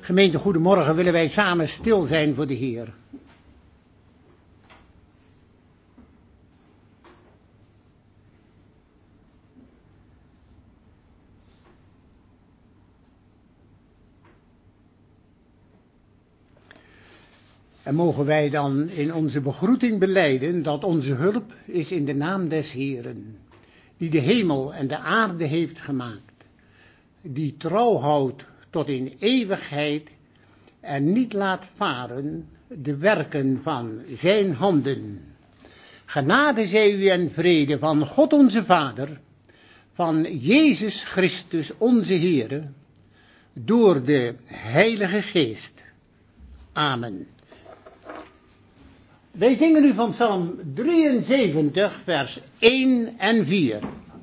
Gemeente, goedemorgen, willen wij samen stil zijn voor de Heer. En mogen wij dan in onze begroeting belijden dat onze hulp is in de naam des Heeren, die de hemel en de aarde heeft gemaakt, die trouw houdt tot in eeuwigheid en niet laat varen de werken van zijn handen. Genade zij u en vrede van God onze Vader, van Jezus Christus onze Heere, door de Heilige Geest. Amen. Wij zingen nu van Psalm 73, vers 1 en 4.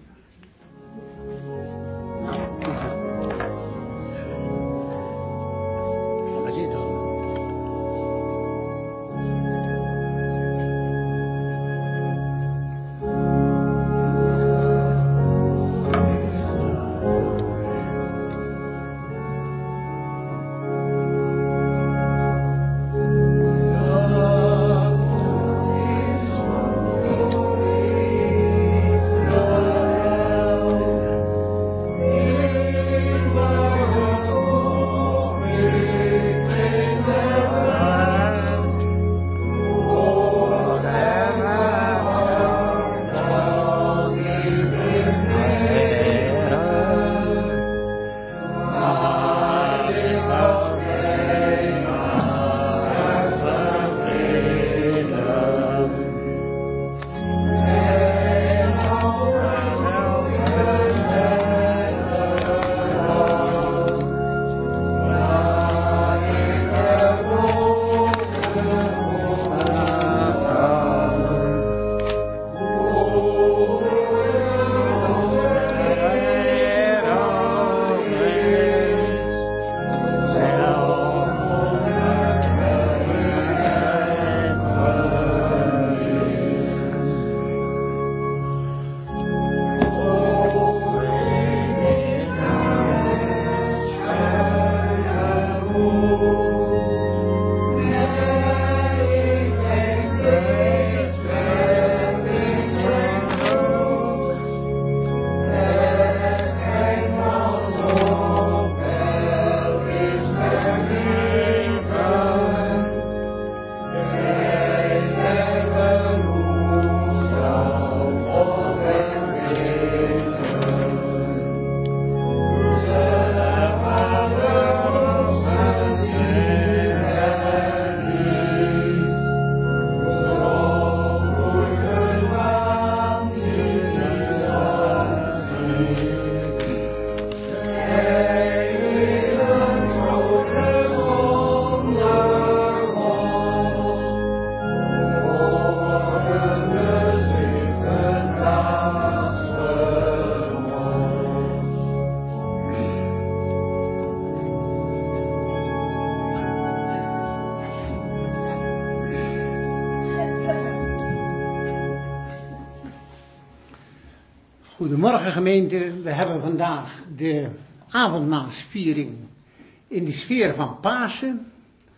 Goedemorgen gemeente, we hebben vandaag de avondmaalsviering in de sfeer van Pasen.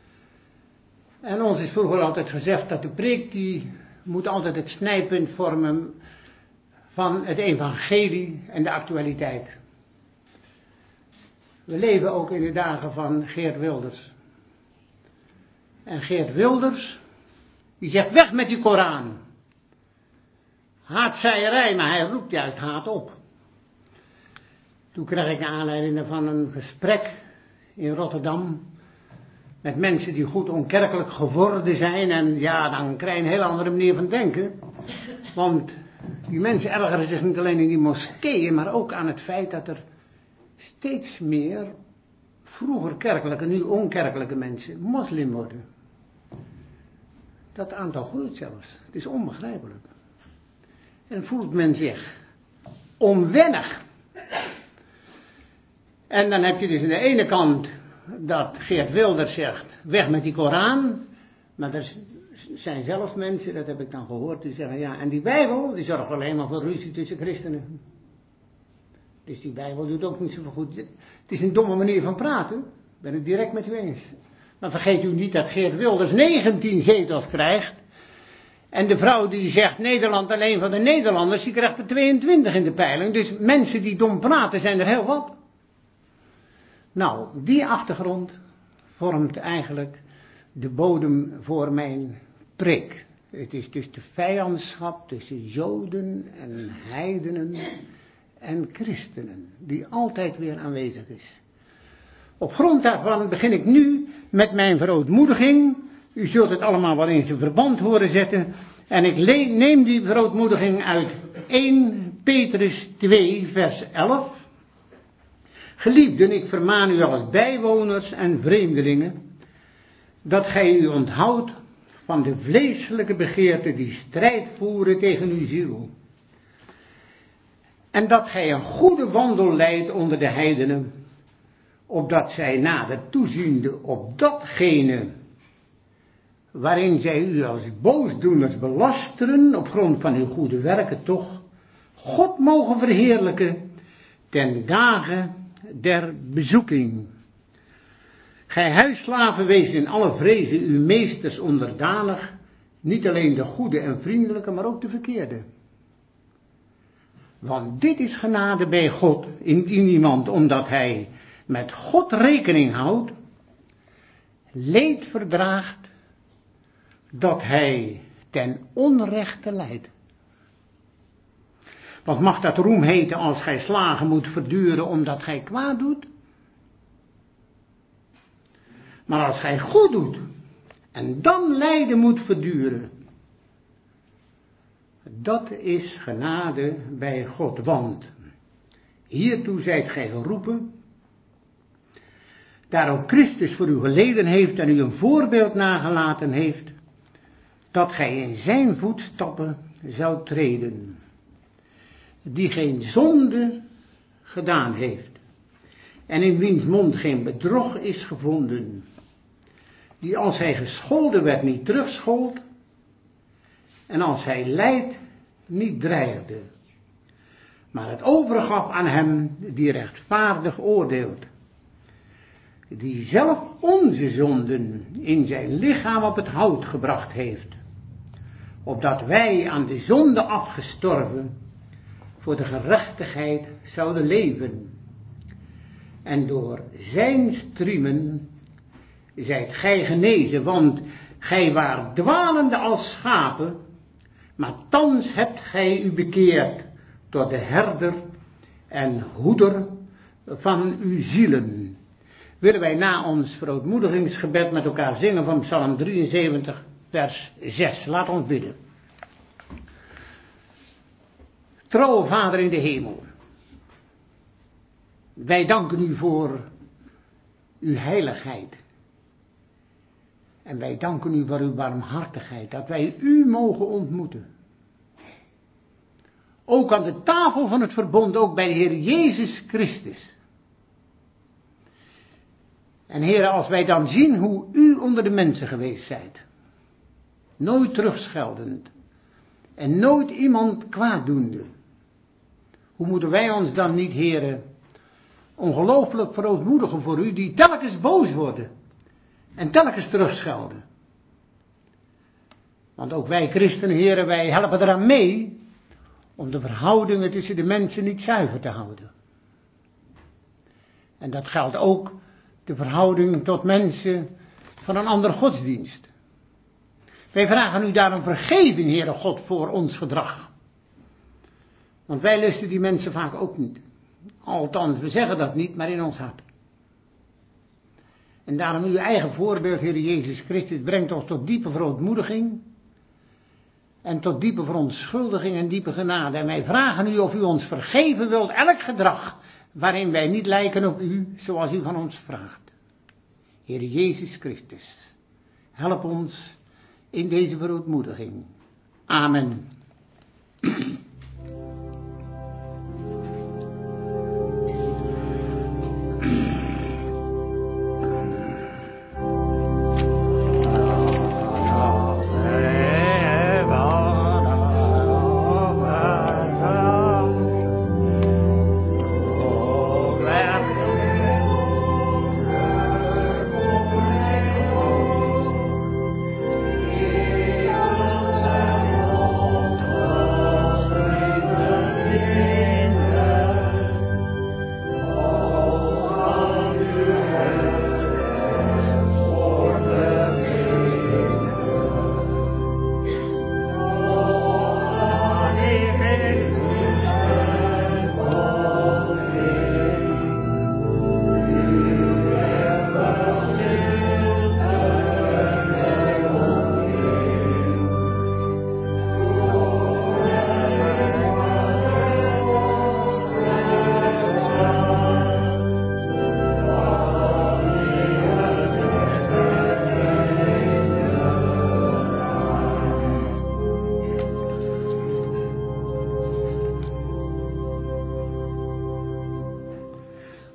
En ons is vroeger altijd gezegd dat de preek die moet altijd het snijpunt vormen van het evangelie en de actualiteit. We leven ook in de dagen van Geert Wilders. En Geert Wilders, die zegt weg met die Koran. Haatzaaierij, maar hij roept juist haat op. Toen kreeg ik de aanleiding van een gesprek in Rotterdam met mensen die goed onkerkelijk geworden zijn. En ja, dan krijg je een hele andere manier van denken. Want die mensen ergeren zich niet alleen in die moskeeën, maar ook aan het feit dat er steeds meer vroeger kerkelijke, nu onkerkelijke mensen moslim worden. Dat aantal groeit zelfs. Het is onbegrijpelijk. En voelt men zich onwennig. En dan heb je dus aan de ene kant dat Geert Wilders zegt, weg met die Koran. Maar er zijn zelfs mensen, dat heb ik dan gehoord, die zeggen, ja, en die Bijbel, die zorgt alleen maar voor ruzie tussen christenen. Dus die Bijbel doet ook niet zoveel goed. Het is een domme manier van praten. Ben ik direct met u eens. Maar vergeet u niet dat Geert Wilders 19 zetels krijgt. En de vrouw die zegt Nederland alleen van de Nederlanders, die krijgt er 22 in de peiling. Dus mensen die dom praten zijn er heel wat. Nou, die achtergrond vormt eigenlijk de bodem voor mijn preek. Het is dus de vijandschap tussen Joden en heidenen en christenen, die altijd weer aanwezig is. Op grond daarvan begin ik nu met mijn verootmoediging. U zult het allemaal wel in zijn verband horen zetten. En ik neem die verootmoediging uit 1 Petrus 2 vers 11. Geliefden, ik vermaan u als bijwoners en vreemdelingen, dat gij u onthoudt van de vleeselijke begeerten die strijd voeren tegen uw ziel. En dat gij een goede wandel leidt onder de heidenen, opdat zij nader toeziende op datgene waarin zij u als boosdoeners belasteren op grond van uw goede werken toch God mogen verheerlijken ten dagen der bezoeking. Gij huisslaven, wees in alle vrezen uw meesters onderdanig, niet alleen de goede en vriendelijke, maar ook de verkeerde. Want dit is genade bij God in iemand, omdat hij met God rekening houdt, leed verdraagt, dat hij ten onrechte lijdt. Wat mag dat roem heten als gij slagen moet verduren omdat gij kwaad doet? Maar als gij goed doet en dan lijden moet verduren, dat is genade bij God. Want hiertoe zijt gij geroepen, daar ook Christus voor u geleden heeft en u een voorbeeld nagelaten heeft, dat gij in zijn voetstappen zou treden, die geen zonde gedaan heeft, en in wiens mond geen bedrog is gevonden, die als hij gescholden werd niet terugschold, en als hij lijdt niet dreigde, maar het overgaf aan hem die rechtvaardig oordeelt, die zelf onze zonden in zijn lichaam op het hout gebracht heeft, opdat wij aan de zonde afgestorven voor de gerechtigheid zouden leven. En door zijn striemen zijt gij genezen, want gij waart dwalende als schapen, maar thans hebt gij u bekeerd tot de herder en hoeder van uw zielen. Willen wij na ons verootmoedigingsgebed met elkaar zingen van Psalm 73 vers 6. Laat ons bidden. Trouwe Vader in de hemel, wij danken u voor uw heiligheid. En wij danken u voor uw barmhartigheid, dat wij u mogen ontmoeten. Ook aan de tafel van het verbond, ook bij de Heer Jezus Christus. En Heer, als wij dan zien hoe u onder de mensen geweest zijt, nooit terugscheldend en nooit iemand kwaaddoende, hoe moeten wij ons dan niet, Heer, ongelooflijk verootmoedigen voor u, die telkens boos worden en telkens terugschelden. Want ook wij christenen, Heer, wij helpen eraan mee om de verhoudingen tussen de mensen niet zuiver te houden. En dat geldt ook de verhouding tot mensen van een andere godsdienst. Wij vragen u daarom vergeving, Heere God, voor ons gedrag. Want wij lusten die mensen vaak ook niet. Althans, we zeggen dat niet, maar in ons hart. En daarom uw eigen voorbeeld, Heere Jezus Christus, brengt ons tot diepe verootmoediging. En tot diepe verontschuldiging en diepe genade. En wij vragen u of u ons vergeven wilt elk gedrag waarin wij niet lijken op u, zoals u van ons vraagt. Heer Jezus Christus, help ons in deze verootmoediging. Amen.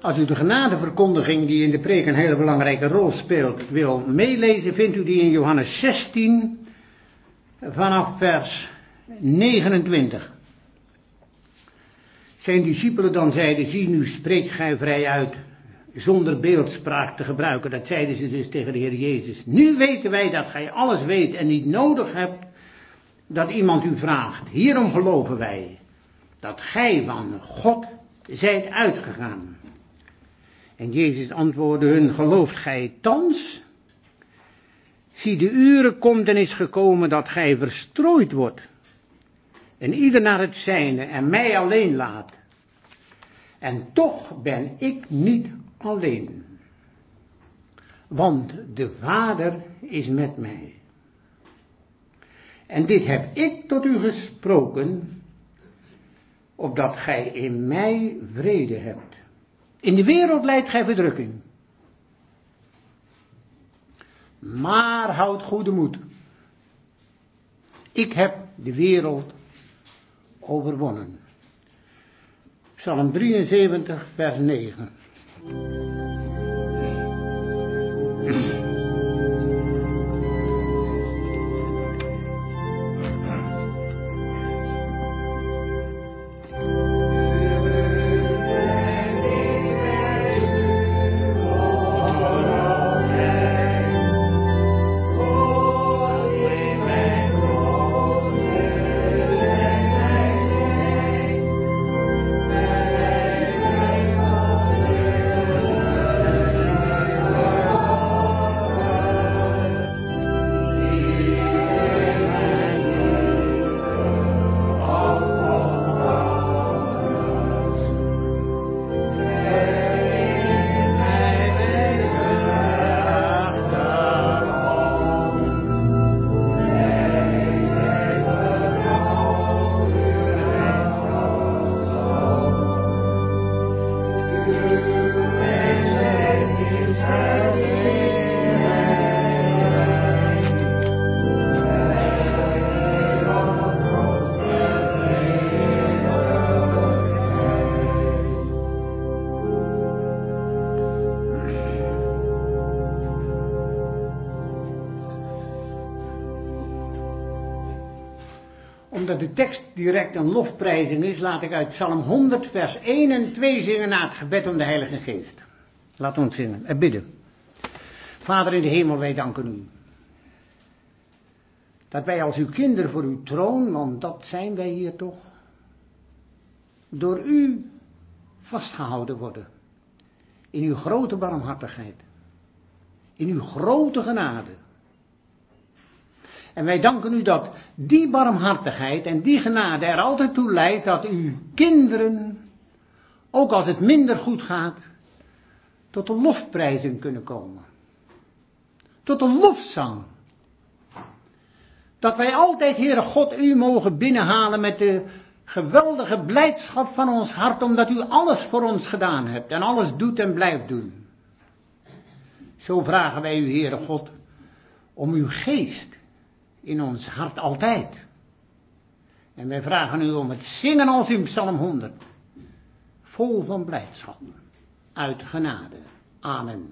Als u de genadeverkondiging, die in de preek een hele belangrijke rol speelt, wil meelezen, vindt u die in Johannes 16, vanaf vers 29. Zijn discipelen dan zeiden, zie nu spreekt gij vrij uit, zonder beeldspraak te gebruiken. Dat zeiden ze dus tegen de Heer Jezus. Nu weten wij dat gij alles weet en niet nodig hebt dat iemand u vraagt. Hierom geloven wij dat gij van God zijt uitgegaan. En Jezus antwoordde hun, gelooft gij thans? Zie, de uren komt en is gekomen dat gij verstrooid wordt. En ieder naar het zijne en mij alleen laat. En toch ben ik niet alleen. Want de Vader is met mij. En dit heb ik tot u gesproken, opdat gij in mij vrede hebt. In de wereld lijdt gij verdrukking. Maar houd goede moed. Ik heb de wereld overwonnen. Psalm 73, vers 9. Omdat de tekst direct een lofprijzing is, laat ik uit Psalm 100 vers 1 en 2 zingen na het gebed om de Heilige Geest. Laat ons zingen en bidden. Vader in de hemel, wij danken u. Dat wij als uw kinderen voor uw troon, want dat zijn wij hier toch, door u vastgehouden worden. In uw grote barmhartigheid. In uw grote genade. En wij danken u dat die barmhartigheid en die genade er altijd toe leidt dat uw kinderen, ook als het minder goed gaat, tot de lofprijzen kunnen komen. Tot de lofzang. Dat wij altijd, Heere God, u mogen binnenhalen met de geweldige blijdschap van ons hart, omdat u alles voor ons gedaan hebt en alles doet en blijft doen. Zo vragen wij u, Heere God, om uw geest in ons hart altijd. En wij vragen u om het zingen als in Psalm 100. Vol van blijdschap. Uit genade. Amen.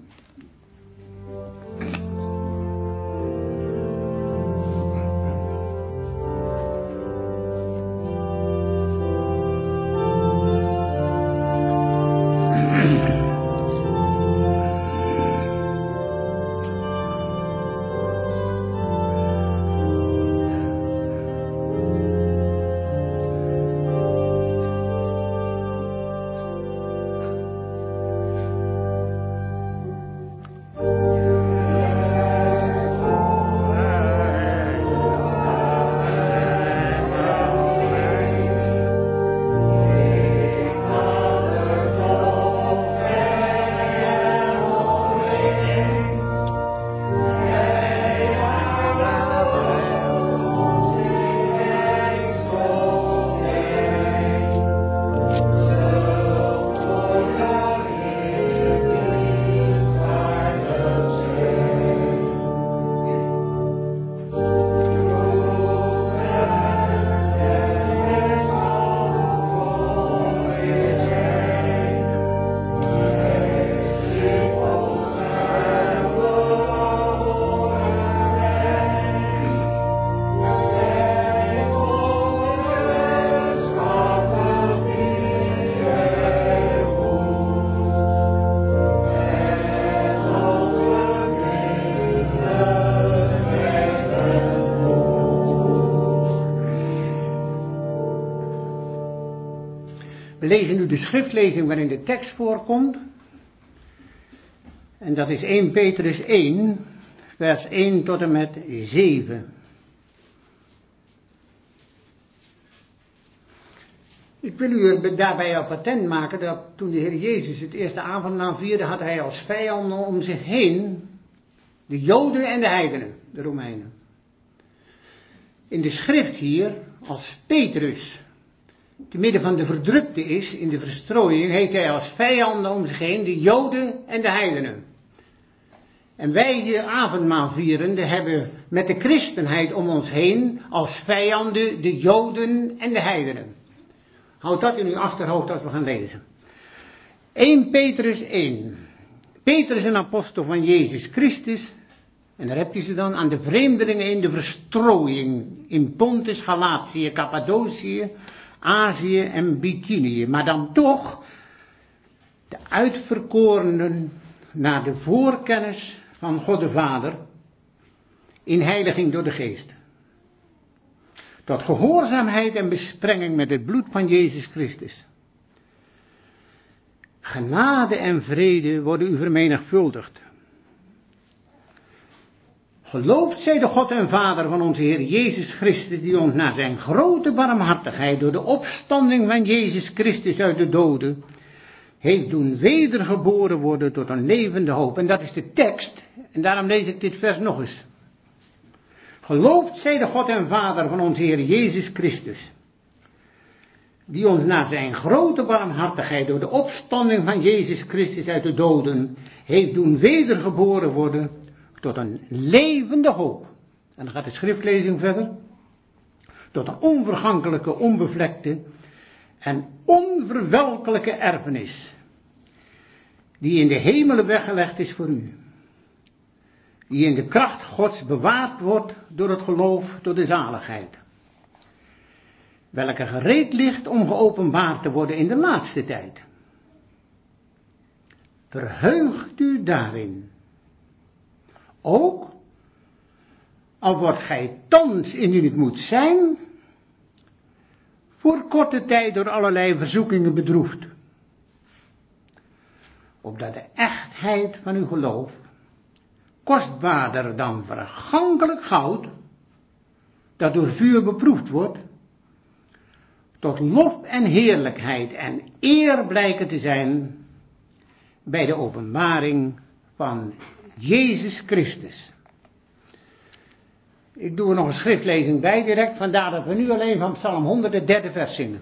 We lezen nu de schriftlezing waarin de tekst voorkomt. En dat is 1 Petrus 1, vers 1 tot en met 7. Ik wil u er daarbij op attent maken dat toen de Heer Jezus het eerste avondmaal vierde, had hij als vijanden om zich heen de Joden en de heidenen, de Romeinen. In de schrift hier, als Petrus te midden van de verdrukte is, in de verstrooiing, heeft hij als vijanden om zich heen de Joden en de heidenen. En wij hier avondmaal vierende hebben met de christenheid om ons heen als vijanden de Joden en de heidenen. Houd dat in uw achterhoofd als we gaan lezen. 1 Petrus 1. Petrus, een apostel van Jezus Christus. En daar heb je ze dan aan de vreemdelingen in de verstrooiing. In Pontus, Galatië, Cappadocië, Azië en Bithynië. Maar dan toch de uitverkorenen naar de voorkennis van God de Vader. In heiliging door de Geest. Tot gehoorzaamheid en besprenging met het bloed van Jezus Christus. Genade en vrede worden u vermenigvuldigd. Geloofd zij de God en Vader van onze Heer Jezus Christus, die ons naar zijn grote barmhartigheid door de opstanding van Jezus Christus uit de doden heeft doen wedergeboren worden tot een levende hoop. En dat is de tekst, en daarom lees ik dit vers nog eens. Geloofd zij de God en Vader van onze Heer Jezus Christus, die ons naar zijn grote barmhartigheid door de opstanding van Jezus Christus uit de doden heeft doen wedergeboren worden tot een levende hoop. En dan gaat de schriftlezing verder. Tot een onvergankelijke, onbevlekte en onverwelkelijke erfenis, die in de hemelen weggelegd is voor u. Die in de kracht Gods bewaard wordt door het geloof tot de zaligheid. Welke gereed ligt om geopenbaard te worden in de laatste tijd. Verheugt u daarin. Ook, al wordt gij thans indien het moet zijn, voor korte tijd door allerlei verzoekingen bedroefd. Opdat de echtheid van uw geloof, kostbaarder dan vergankelijk goud, dat door vuur beproefd wordt, tot lof en heerlijkheid en eer blijken te zijn bij de openbaring van Jezus Christus. Ik doe er nog een schriftlezing bij direct, vandaar dat we nu alleen van Psalm 103 vers zingen.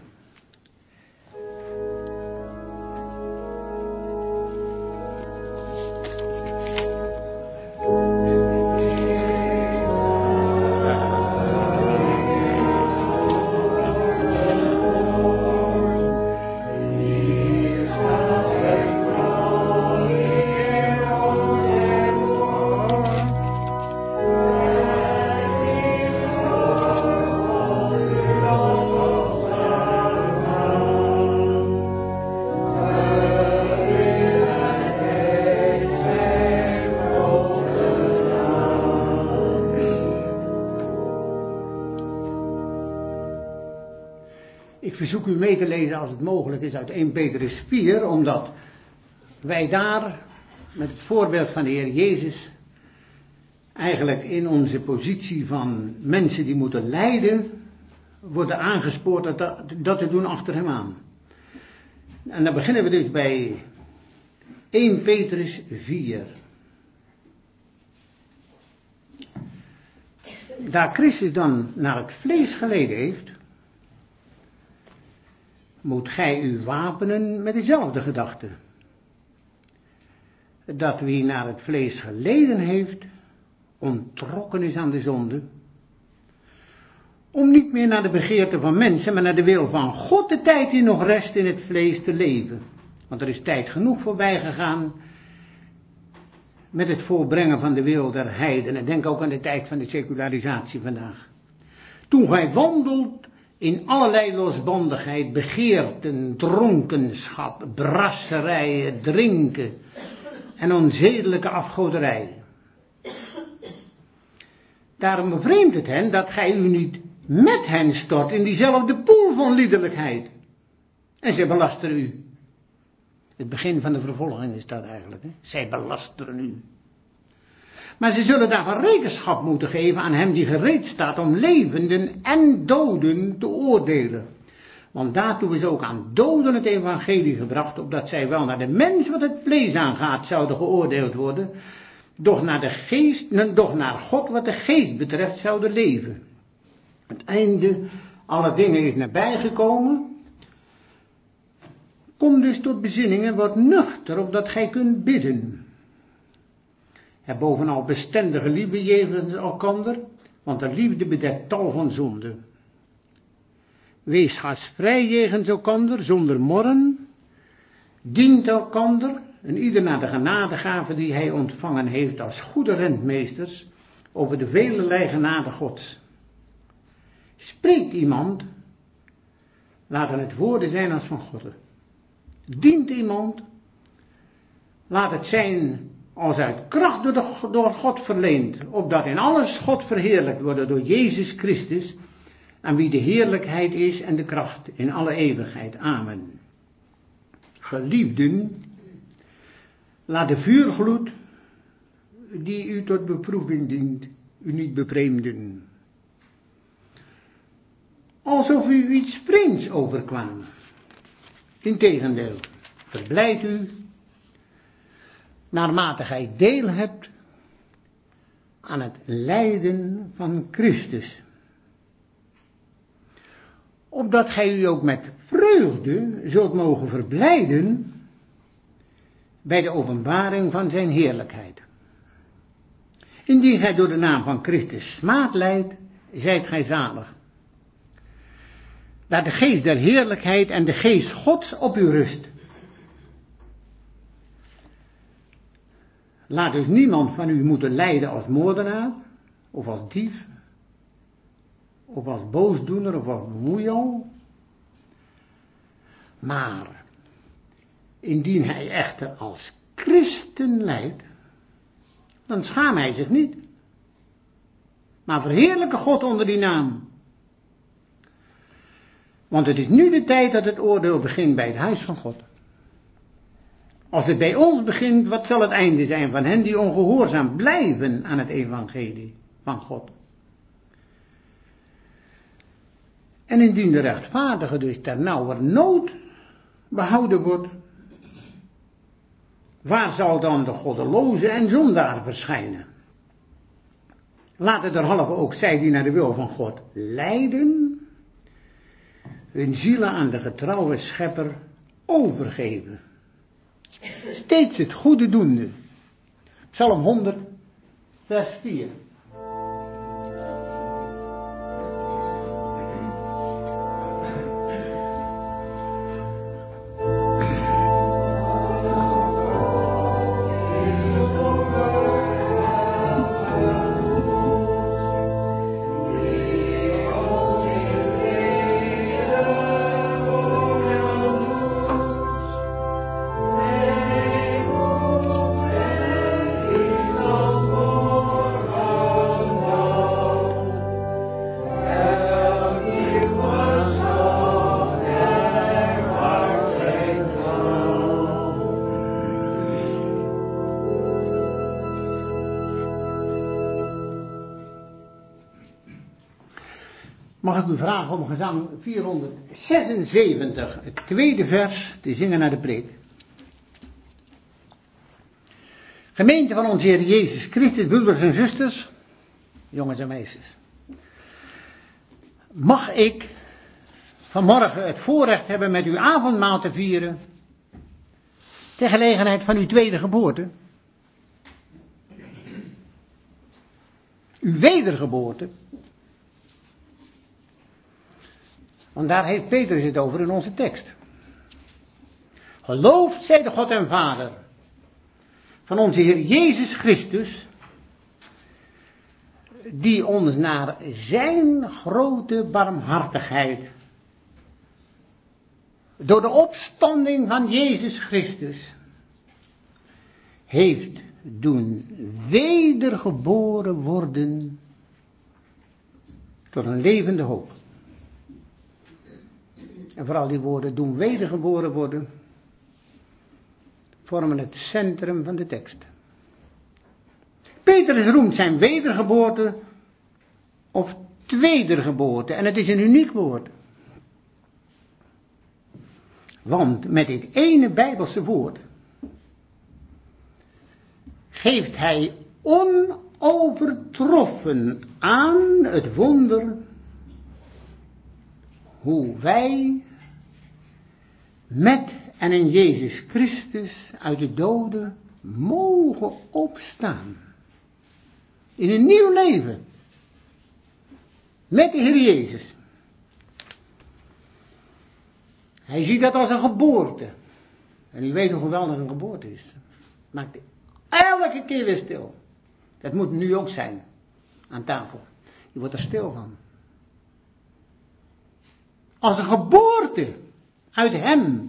Ik verzoek u mee te lezen als het mogelijk is uit 1 Petrus 4, omdat wij daar met het voorbeeld van de Heer Jezus eigenlijk in onze positie van mensen die moeten lijden worden aangespoord dat te doen achter hem aan. En dan beginnen we dus bij 1 Petrus 4. Daar Christus dan naar het vlees geleden heeft, moet gij u wapenen met dezelfde gedachte. Dat wie naar het vlees geleden heeft, onttrokken is aan de zonde, om niet meer naar de begeerte van mensen, maar naar de wil van God de tijd die nog rest in het vlees te leven. Want er is tijd genoeg voorbij gegaan met het volbrengen van de wil der heidenen. Denk ook aan de tijd van de secularisatie vandaag. Toen gij wandelt in allerlei losbandigheid, begeerten, dronkenschap, brasserijen, drinken en onzedelijke afgoderij. Daarom bevreemdt het hen dat gij u niet met hen stort in diezelfde poel van liederlijkheid. En zij belasteren u. Het begin van de vervolging is dat eigenlijk. Hè? Zij belasteren u. Maar ze zullen daarvan rekenschap moeten geven aan hem die gereed staat om levenden en doden te oordelen. Want daartoe is ook aan doden het evangelie gebracht, opdat zij wel naar de mens wat het vlees aangaat zouden geoordeeld worden, doch naar God wat de geest betreft zouden leven. Het einde alle dingen is nabijgekomen. Kom dus tot bezinning en word nuchter, opdat gij kunt bidden. Heb bovenal bestendige liefde jegens elkander, want de liefde bedekt tal van zonden. Wees gastvrij jegens elkander, zonder morren. Dient elkander, en ieder naar de genadegave die hij ontvangen heeft als goede rentmeesters, over de velelei genade Gods. Spreekt iemand, laten het woorden zijn als van God. Dient iemand, laat het zijn als uit kracht door God verleend, opdat in alles God verheerlijkt wordt door Jezus Christus, aan wie de heerlijkheid is en de kracht in alle eeuwigheid. Amen. Geliefden, laat de vuurgloed die u tot beproeving dient, u niet bevreemden. Alsof u iets vreemds overkwam. Integendeel, verblijd u, naarmate gij deel hebt aan het lijden van Christus. Opdat gij u ook met vreugde zult mogen verblijden bij de openbaring van zijn heerlijkheid. Indien gij door de naam van Christus smaad lijdt, zijt gij zalig. Laat de geest der heerlijkheid en de geest Gods op u rust. Laat dus niemand van u moeten lijden als moordenaar, of als dief, of als boosdoener, of als bemoeial. Maar, indien hij echter als christen lijdt, dan schaamt hij zich niet. Maar verheerlijke God onder die naam. Want het is nu de tijd dat het oordeel begint bij het huis van God. Als het bij ons begint, wat zal het einde zijn van hen die ongehoorzaam blijven aan het evangelie van God? En indien de rechtvaardige dus ternauwernood behouden wordt, waar zal dan de goddeloze en zondaar verschijnen? Laten derhalve ook zij die naar de wil van God lijden, hun zielen aan de getrouwe schepper overgeven. Steeds het goede doende. Psalm 100, vers 4. Mag ik u vragen om gezang 476, het tweede vers, te zingen naar de preek. Gemeente van onze Heer Jezus Christus, broeders en zusters, jongens en meisjes. Mag ik vanmorgen het voorrecht hebben met uw avondmaal te vieren, ter gelegenheid van uw tweede geboorte? Uw wedergeboorte. Want daar heeft Petrus het over in onze tekst. Geloofd zij de God en Vader van onze Heer Jezus Christus, die ons naar zijn grote barmhartigheid, door de opstanding van Jezus Christus, heeft doen wedergeboren worden tot een levende hoop. en vooral die woorden doen wedergeboren worden, vormen het centrum van de tekst. Petrus roemt zijn wedergeboorte of tweedergeboorte en het is een uniek woord. Want met dit ene Bijbelse woord geeft hij onovertroffen aan het wonder hoe wij met en in Jezus Christus uit de doden mogen opstaan. In een nieuw leven. Met de Heer Jezus. Hij ziet dat als een geboorte. En u weet hoe geweldig een geboorte is. Maakt elke keer weer stil. Dat moet nu ook zijn. Aan tafel. Je wordt er stil van. Als een geboorte. Uit hem.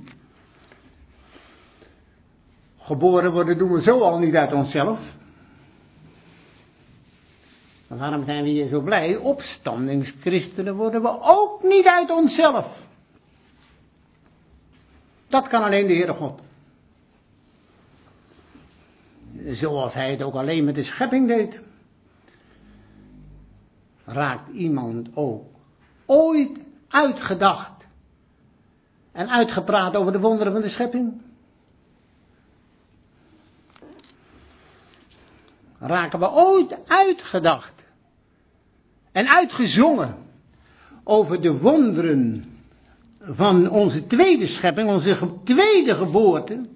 Geboren worden doen we zo al niet uit onszelf. Maar waarom zijn we hier zo blij? Opstandingschristenen worden we ook niet uit onszelf. Dat kan alleen de Heere God. Zoals hij het ook alleen met de schepping deed. Raakt iemand ook ooit uitgedacht en uitgepraat over de wonderen van de schepping? Raken we ooit uitgedacht en uitgezongen over de wonderen van onze tweede schepping, onze tweede geboorte?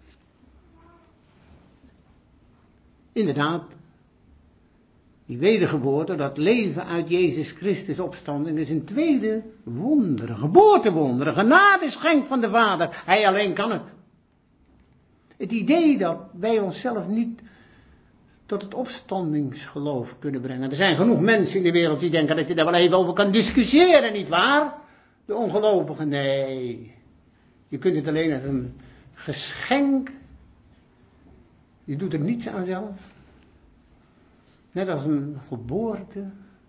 Inderdaad, die wedergeboorte, dat leven uit Jezus Christus opstanding, is een tweede wonder, geboortewonder, een genadeschenk van de Vader. Hij alleen kan het. Het idee dat wij onszelf niet tot het opstandingsgeloof kunnen brengen. Er zijn genoeg mensen in de wereld die denken dat je daar wel even over kan discussiëren, nietwaar? De ongelovigen, nee. Je kunt het alleen als een geschenk. Je doet er niets aan zelf. Net als een geboorte.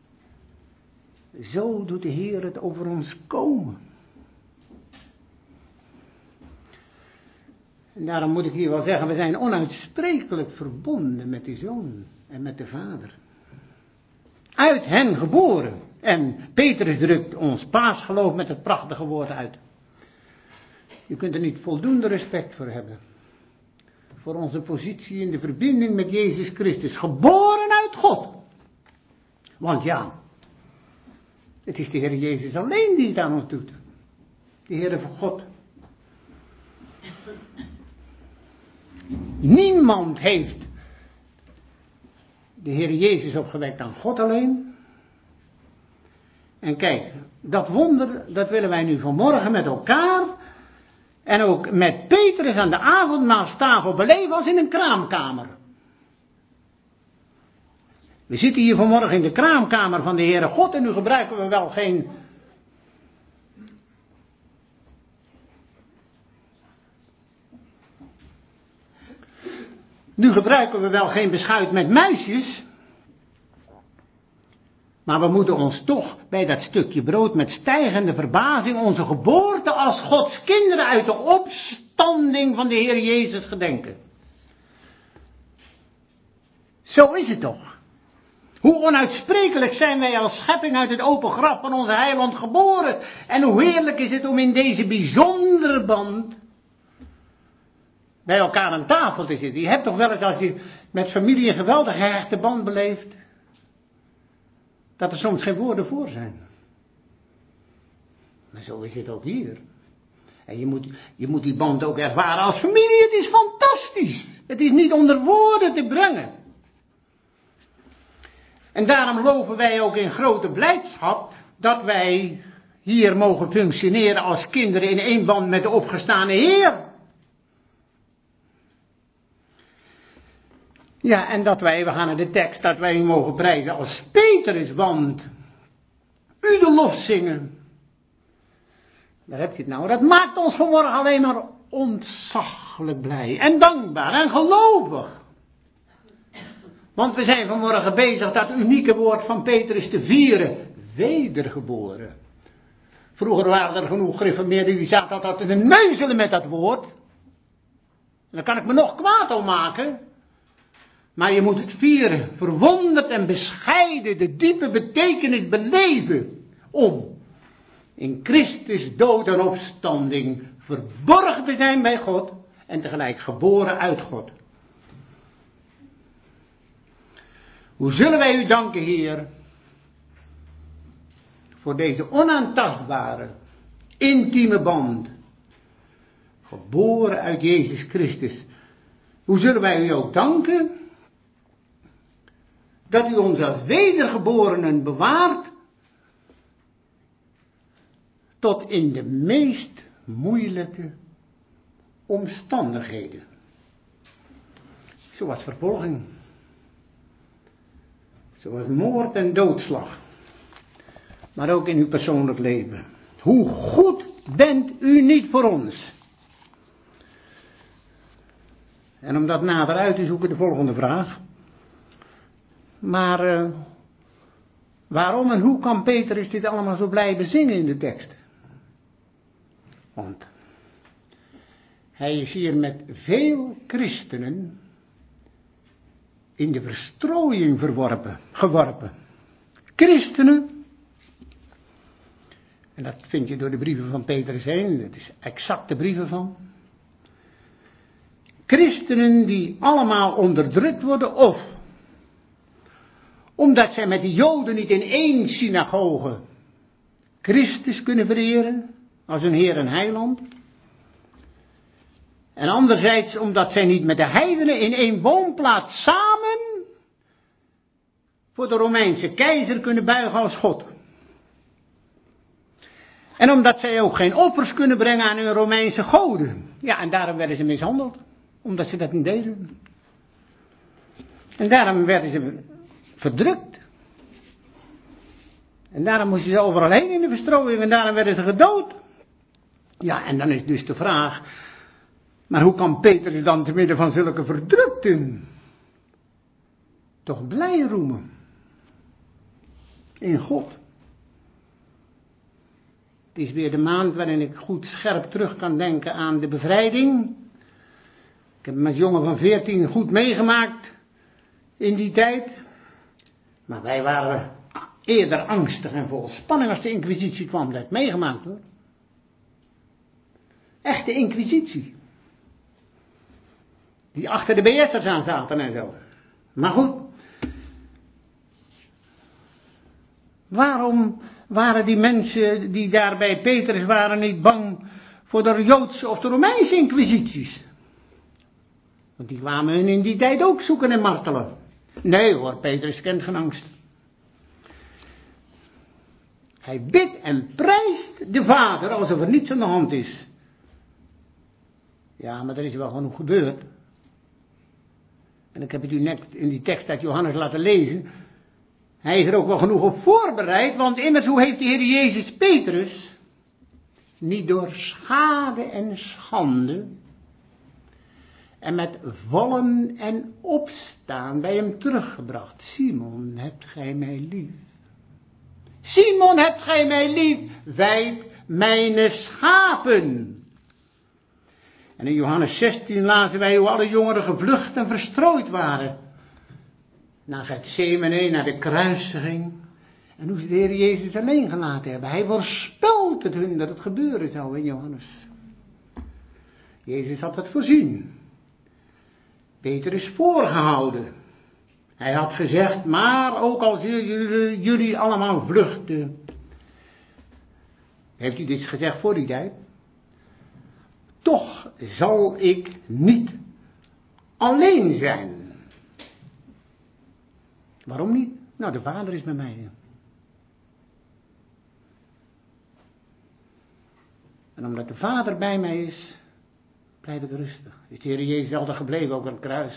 Zo doet de Heer het over ons komen. En daarom moet ik hier wel zeggen, we zijn onuitsprekelijk verbonden met de Zoon en met de Vader. Uit hen geboren. En Petrus drukt ons paasgeloof met het prachtige woord uit. Je kunt er niet voldoende respect voor hebben. Voor onze positie in de verbinding met Jezus Christus. Geboren uit God. Want ja, het is de Heer Jezus alleen die het aan ons doet. De Heer van God. Niemand heeft de Heer Jezus opgewekt dan God alleen. En kijk, dat wonder, dat willen wij nu vanmorgen met elkaar en ook met Petrus aan de avondmaalstafel beleven als in een kraamkamer. We zitten hier vanmorgen in de kraamkamer van de Heere God en nu gebruiken we wel geen beschuit met muisjes. Maar we moeten ons toch bij dat stukje brood met stijgende verbazing onze geboorte als Gods kinderen uit de opstanding van de Heer Jezus gedenken. Zo is het toch. Hoe onuitsprekelijk zijn wij als schepping uit het open graf van onze heiland geboren. En hoe heerlijk is het om in deze bijzondere band bij elkaar aan tafel te zitten. Je hebt toch wel eens als je met familie een geweldige hechte band beleeft, dat er soms geen woorden voor zijn. Maar zo is het ook hier. En je moet die band ook ervaren als familie. Het is fantastisch. Het is niet onder woorden te brengen. En daarom loven wij ook in grote blijdschap dat wij hier mogen functioneren als kinderen in één band met de opgestane Heer. Ja, en dat wij, we gaan naar de tekst, dat wij u mogen prijzen als Petrus, want u de lof zingen. Daar heb je het nou. Dat maakt ons vanmorgen alleen maar ontzaglijk blij en dankbaar en gelovig. Want we zijn vanmorgen bezig dat unieke woord van Petrus te vieren. Wedergeboren. Vroeger waren er genoeg gereformeerden die zaten altijd te neuzelen met dat woord. En daar kan ik me nog kwaad om maken. Maar je moet het vieren, verwonderd en bescheiden, de diepe betekenis beleven. Om in Christus dood en opstanding verborgen te zijn bij God en tegelijk geboren uit God. Hoe zullen wij u danken, Heer, voor deze onaantastbare, intieme band, geboren uit Jezus Christus. Hoe zullen wij u ook danken dat u ons als wedergeborenen bewaart tot in de meest moeilijke omstandigheden. Zoals vervolging, zoals moord en doodslag, maar ook in uw persoonlijk leven. Hoe goed bent u niet voor ons? En om dat nader uit te zoeken, de volgende vraag. Maar waarom en hoe kan Petrus dit allemaal zo blijven zingen in de tekst? Want hij is hier met veel christenen in de verstrooiing geworpen. Christenen, en dat vind je door de brieven van Petrus heen, dat is exacte brieven van. Christenen die allemaal onderdrukt worden of omdat zij met de Joden niet in één synagoge Christus kunnen vereren als hun Heer en Heiland. En anderzijds omdat zij niet met de heidenen in één woonplaats samen voor de Romeinse keizer kunnen buigen als God. En omdat zij ook geen offers kunnen brengen aan hun Romeinse goden. Ja, en daarom werden ze mishandeld. Omdat ze dat niet deden. En daarom werden ze verdrukt. En daarom moesten ze overal heen in de verstrooiing. En daarom werden ze gedood. Ja, en dan is dus de vraag. Maar hoe kan Petrus dan te midden van zulke verdrukten toch blij roemen? In God. Het is weer de maand waarin ik goed scherp terug kan denken aan de bevrijding. Ik heb hem als jongen van 14 goed meegemaakt in die tijd. Maar wij waren eerder angstig en vol spanning als de inquisitie kwam. Dat heb ik meegemaakt hoor. Echte inquisitie. Die achter de BS'ers aan zaten en zo. Maar goed. Waarom waren die mensen die daar bij Petrus waren niet bang voor de Joodse of de Romeinse inquisities? Want die kwamen hun in die tijd ook zoeken en martelen. Nee hoor, Petrus kent geen angst. Hij bidt en prijst de Vader alsof er niets aan de hand is. Ja, maar er is wel genoeg gebeurd. En ik heb het u net in die tekst uit Johannes laten lezen. Hij is er ook wel genoeg op voorbereid, want immers hoe heeft de Heer Jezus Petrus niet door schade en schande en met vallen en opstaan bij hem teruggebracht. Simon, hebt gij mij lief? Simon, hebt gij mij lief? Wijd mijn schapen. En in Johannes 16 lazen wij hoe alle jongeren gevlucht en verstrooid waren. Naar Getsemane, naar de kruisiging. En hoe ze de Heer Jezus alleen gelaten hebben. Hij voorspelt het hun dat het gebeuren zou in Johannes. Jezus had het voorzien. Peter is voorgehouden. Hij had gezegd, maar ook als jullie allemaal vluchten. Heeft u dit gezegd voor die tijd? Toch zal ik niet alleen zijn. Waarom niet? Nou, de Vader is bij mij. En omdat de Vader bij mij is, blijf ik rustig. Is de Heer Jezus altijd gebleven, ook aan het kruis.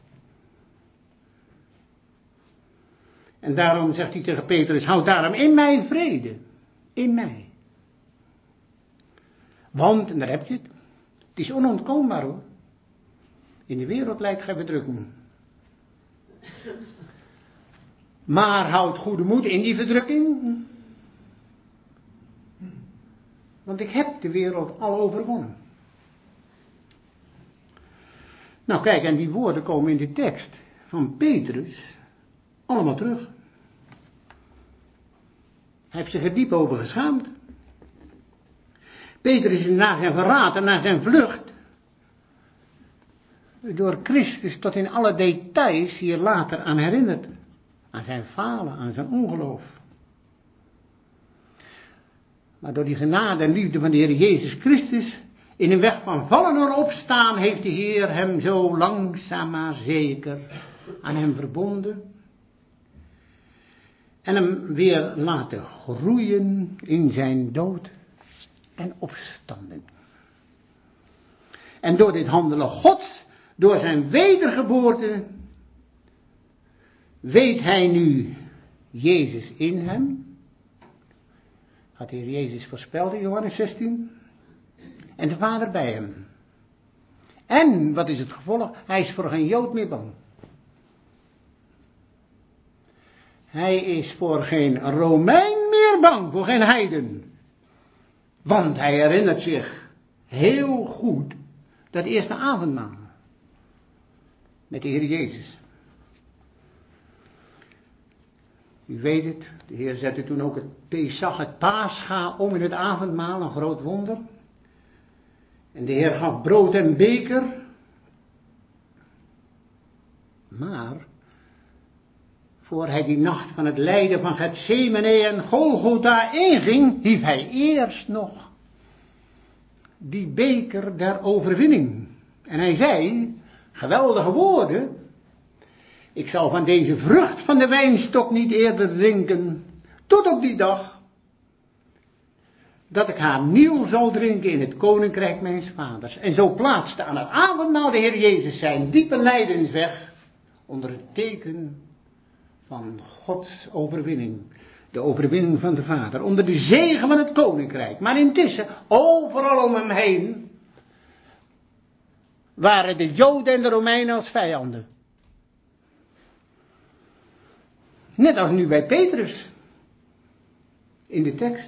En daarom zegt hij tegen Petrus, houd daarom in mij vrede. In mij. Want, en daar heb je het. Het is onontkoombaar hoor. In de wereld lijdt gij verdrukking. Maar houd goede moed in die verdrukking. Want ik heb de wereld al overwonnen. Nou kijk, en die woorden komen in de tekst van Petrus allemaal terug. Hij heeft zich er diep over geschaamd. Petrus is na zijn verraad en na zijn vlucht door Christus tot in alle details hier later aan herinnerd. Aan zijn falen, aan zijn ongeloof. Maar door die genade en liefde van de Heer Jezus Christus, in een weg van vallen en opstaan, heeft de Heer hem zo langzaam maar zeker aan hem verbonden. En hem weer laten groeien in zijn dood en opstanding. En door dit handelen Gods, door zijn wedergeboorte, weet hij nu Jezus in hem. Had de Heer Jezus voorspeld in Johannes 16. En de Vader bij hem. En, wat is het gevolg? Hij is voor geen Jood meer bang. Hij is voor geen Romein meer bang, voor geen heiden. Want hij herinnert zich heel goed dat eerste avondmaal. Met de Heer Jezus. U weet het, de Heer zette toen ook het Pesach, het Pascha, om in het avondmaal, een groot wonder. En de Heer gaf brood en beker. Maar, voor hij die nacht van het lijden van Getsemane en Golgotha inging, hief hij eerst nog die beker der overwinning. En hij zei, geweldige woorden, ik zal van deze vrucht van de wijnstok niet eerder drinken, tot op die dag, dat ik haar nieuw zal drinken in het koninkrijk mijns vaders. En zo plaatste aan het avondmaal de Heer Jezus zijn diepe lijdensweg onder het teken van Gods overwinning. De overwinning van de Vader, onder de zegen van het koninkrijk. Maar intussen, overal om hem heen, waren de Joden en de Romeinen als vijanden. Net als nu bij Petrus, in de tekst.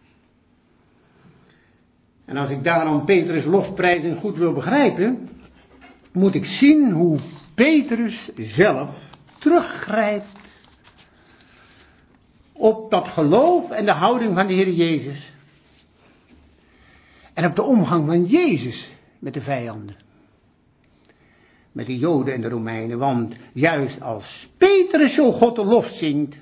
En als ik daarom Petrus lofprijzing goed wil begrijpen, moet ik zien hoe Petrus zelf teruggrijpt op dat geloof en de houding van de Heer Jezus. En op de omgang van Jezus met de vijanden. Met de Joden en de Romeinen. Want juist als Petrus zo God de lof zingt,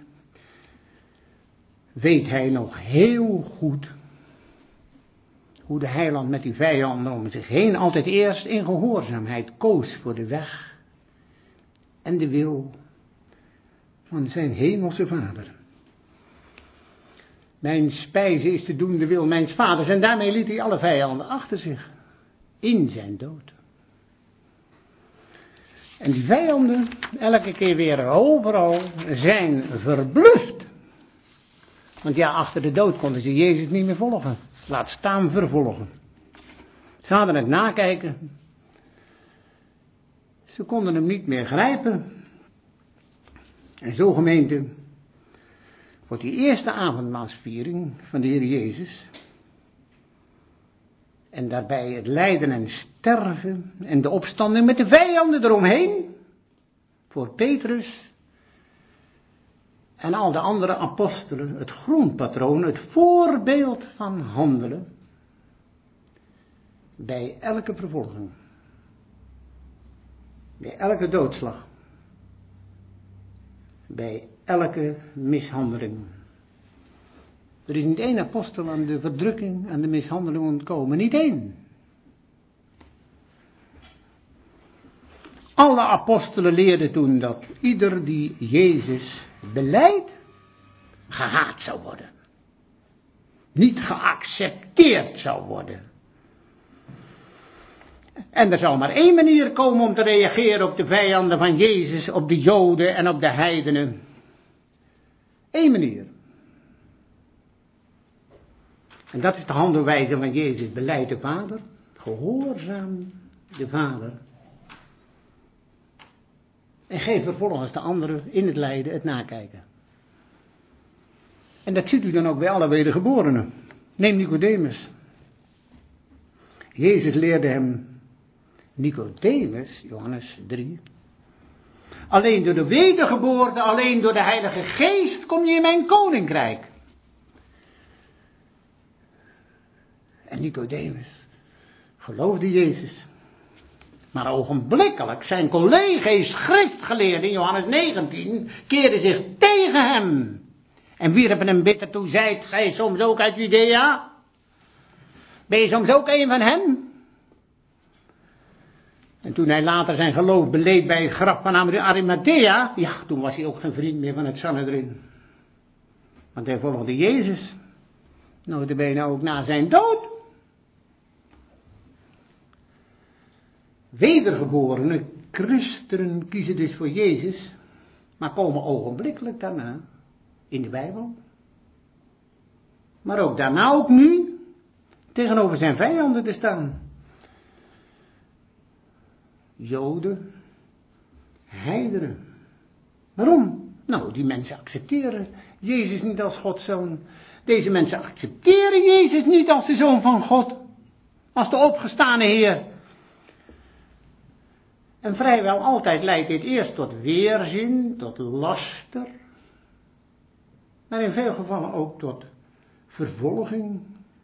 weet hij nog heel goed hoe de heiland met die vijanden om zich heen altijd eerst in gehoorzaamheid koos voor de weg en de wil van zijn hemelse Vader. Mijn spijze is te doen de wil mijns vaders. En daarmee liet hij alle vijanden achter zich. In zijn dood. En die vijanden, elke keer weer overal, zijn verbluft. Want ja, achter de dood konden ze Jezus niet meer volgen. Laat staan vervolgen. Ze hadden het nakijken. Ze konden hem niet meer grijpen. En zo gemeente, wordt die eerste avondmaalsviering van de Heer Jezus, en daarbij het lijden en sterven en de opstanding met de vijanden eromheen, voor Petrus en al de andere apostelen, het grondpatroon, het voorbeeld van handelen, bij elke vervolging, bij elke doodslag, bij elke mishandeling. Er is niet één apostel aan de verdrukking, aan de mishandeling ontkomen. Niet één. Alle apostelen leerden toen dat ieder die Jezus belijdt, gehaat zou worden. Niet geaccepteerd zou worden. En er zal maar één manier komen om te reageren op de vijanden van Jezus, op de Joden en op de heidenen. Eén manier. En dat is de handelwijze van Jezus. Belijd de Vader, gehoorzaam de Vader. En geef vervolgens de anderen in het lijden het nakijken. En dat ziet u dan ook bij alle wedergeborenen. Neem Nicodemus. Jezus leerde hem, Nicodemus, Johannes 3. Alleen door de wedergeboorte, alleen door de Heilige Geest kom je in mijn koninkrijk. En Nicodemus geloofde Jezus. Maar ogenblikkelijk zijn collega's schriftgeleerden in Johannes 19 keerden zich tegen hem. En wierpen hem bitter toe, zijt gij soms ook uit Judea? Ben je soms ook een van hen? En toen hij later zijn geloof beleed bij het graf van Arimathea, ja, toen was hij ook geen vriend meer van het Sanhedrin. Want hij volgde Jezus, notabene ook na zijn dood. Wedergeborene christenen kiezen dus voor Jezus, maar komen ogenblikkelijk daarna in de Bijbel. Maar ook daarna, ook nu, tegenover zijn vijanden te staan. Joden, heidenen. Waarom? Nou, die mensen accepteren Jezus niet als Gods zoon. Deze mensen accepteren Jezus niet als de Zoon van God. Als de opgestane Heer. En vrijwel altijd leidt dit eerst tot weerzin, tot laster. Maar in veel gevallen ook tot vervolging.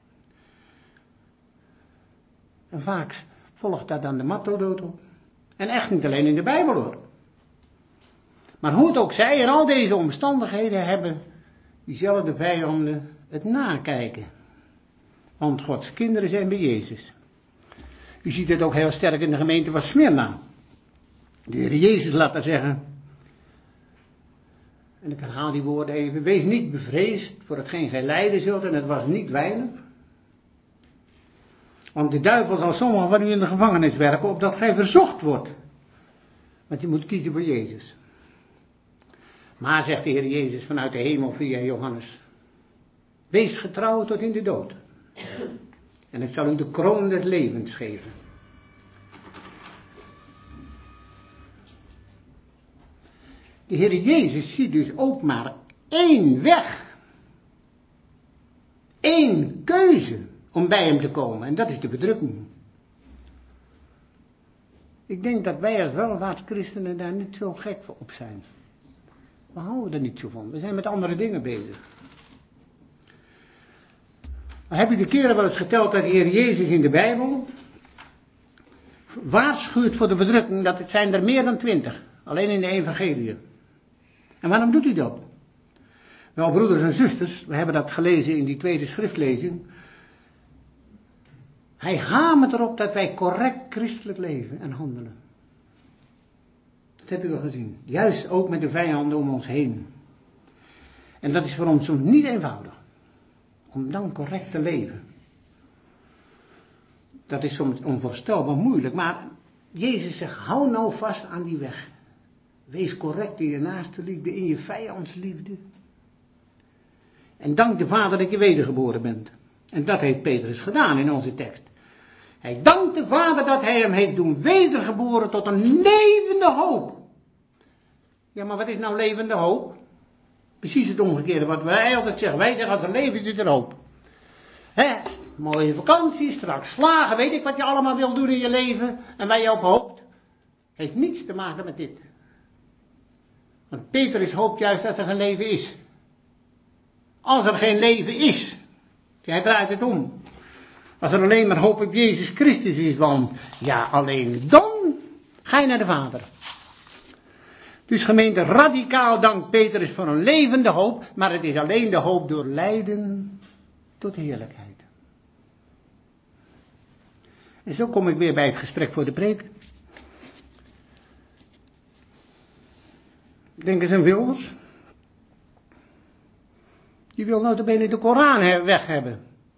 En vaak volgt daar dan de marteldood op. En echt niet alleen in de Bijbel hoor. Maar hoe het ook zij, in al deze omstandigheden hebben diezelfde vijanden het nakijken. Want Gods kinderen zijn bij Jezus. U ziet het ook heel sterk in de gemeente van Smyrna. De Heer Jezus laat daar zeggen. En ik herhaal die woorden even. Wees niet bevreesd voor hetgeen gij lijden zult. En het was niet weinig. Want de duivel zal sommigen van u in de gevangenis werpen, opdat gij verzocht wordt. Want je moet kiezen voor Jezus. Maar, zegt de Heer Jezus vanuit de hemel via Johannes. Wees getrouw tot in de dood. En ik zal u de kroon des levens geven. De Heer Jezus ziet dus ook maar één weg. Eén keuze om bij hem te komen. En dat is de verdrukking. Ik denk dat wij als welvaartschristenen daar niet zo gek voor op zijn. We houden er niet zo van. We zijn met andere dingen bezig. Maar heb je de keren wel eens geteld dat de Heer Jezus in de Bijbel waarschuwt voor de verdrukking? Dat het zijn er meer dan 20. Alleen in de evangelie. En waarom doet hij dat? Wel, broeders en zusters, we hebben dat gelezen in die tweede schriftlezing. Hij hamert erop dat wij correct christelijk leven en handelen. Dat heb je wel gezien. Juist ook met de vijanden om ons heen. En dat is voor ons soms niet eenvoudig. Om dan correct te leven. Dat is soms onvoorstelbaar moeilijk. Maar Jezus zegt, hou nou vast aan die weg. Wees correct in je naaste liefde, in je vijandsliefde. En dank de Vader dat je wedergeboren bent. En dat heeft Petrus gedaan in onze tekst. Hij dankt de Vader dat hij hem heeft doen wedergeboren tot een levende hoop. Ja, maar wat is nou levende hoop? Precies het omgekeerde wat wij altijd zeggen. Wij zeggen als er leven is, is er hoop. Mooie vakantie, straks slagen, weet ik wat je allemaal wil doen in je leven. En waar je op hoopt. Heeft niets te maken met dit. Want Petrus hoopt juist dat er geen leven is. Als er geen leven is. Hij draait het om. Als er alleen maar hoop op Jezus Christus is, want ja, alleen dan ga je naar de Vader. Dus gemeente, radicaal dankt Petrus voor een levende hoop, maar het is alleen de hoop door lijden tot heerlijkheid. En zo kom ik weer bij het gesprek voor de preek. Denk eens aan Wilders. Die wil notabene de Koran weg hebben.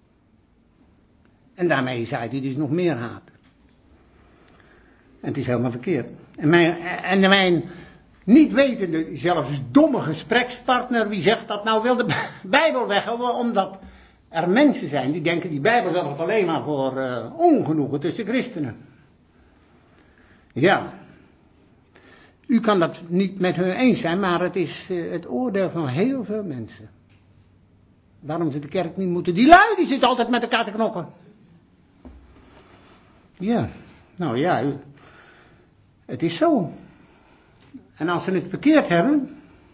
En daarmee zaait hij dus nog meer haat. En het is helemaal verkeerd. En mijn niet wetende, zelfs domme gesprekspartner, wie zegt dat nou, wil de Bijbel weg hebben, omdat er mensen zijn die denken die Bijbel zelfs alleen maar voor ongenoegen tussen christenen. Ja, u kan dat niet met hun eens zijn, maar het is het oordeel van heel veel mensen. Waarom ze de kerk niet moeten, die lui die zitten altijd met elkaar te knokken. Ja, nou ja, het is zo. En als ze het verkeerd hebben,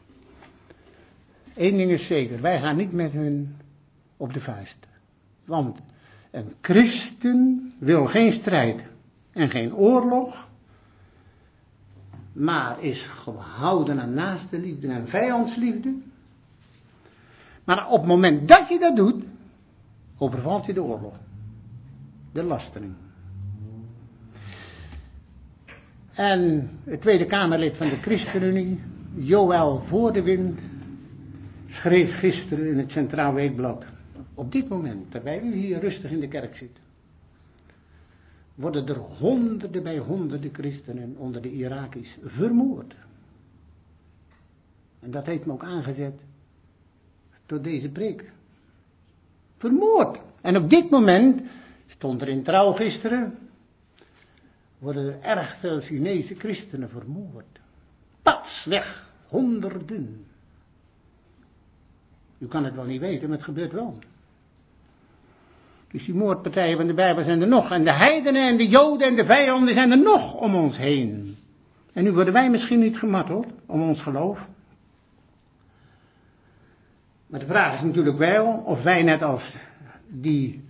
één ding is zeker, wij gaan niet met hun op de vuist. Want een christen wil geen strijd en geen oorlog, maar is gehouden aan naaste liefde en vijandsliefde. Maar op het moment dat je dat doet, overvalt je de oorlog, de lastering. En het Tweede Kamerlid van de ChristenUnie, Joël Voordewind, schreef gisteren in het Centraal Weekblad: op dit moment, terwijl u hier rustig in de kerk zit, worden er honderden bij honderden christenen onder de Iraki's vermoord. En dat heeft me ook aangezet door deze preek. Vermoord. En op dit moment, stond er in Trouw gisteren, worden er erg veel Chinese christenen vermoord. Pats weg, honderden. U kan het wel niet weten, maar het gebeurt wel. Dus die moordpartijen van de Bijbel zijn er nog. En de heidenen en de Joden en de vijanden zijn er nog om ons heen. En nu worden wij misschien niet gemarteld om ons geloof. Maar de vraag is natuurlijk wel of wij net als die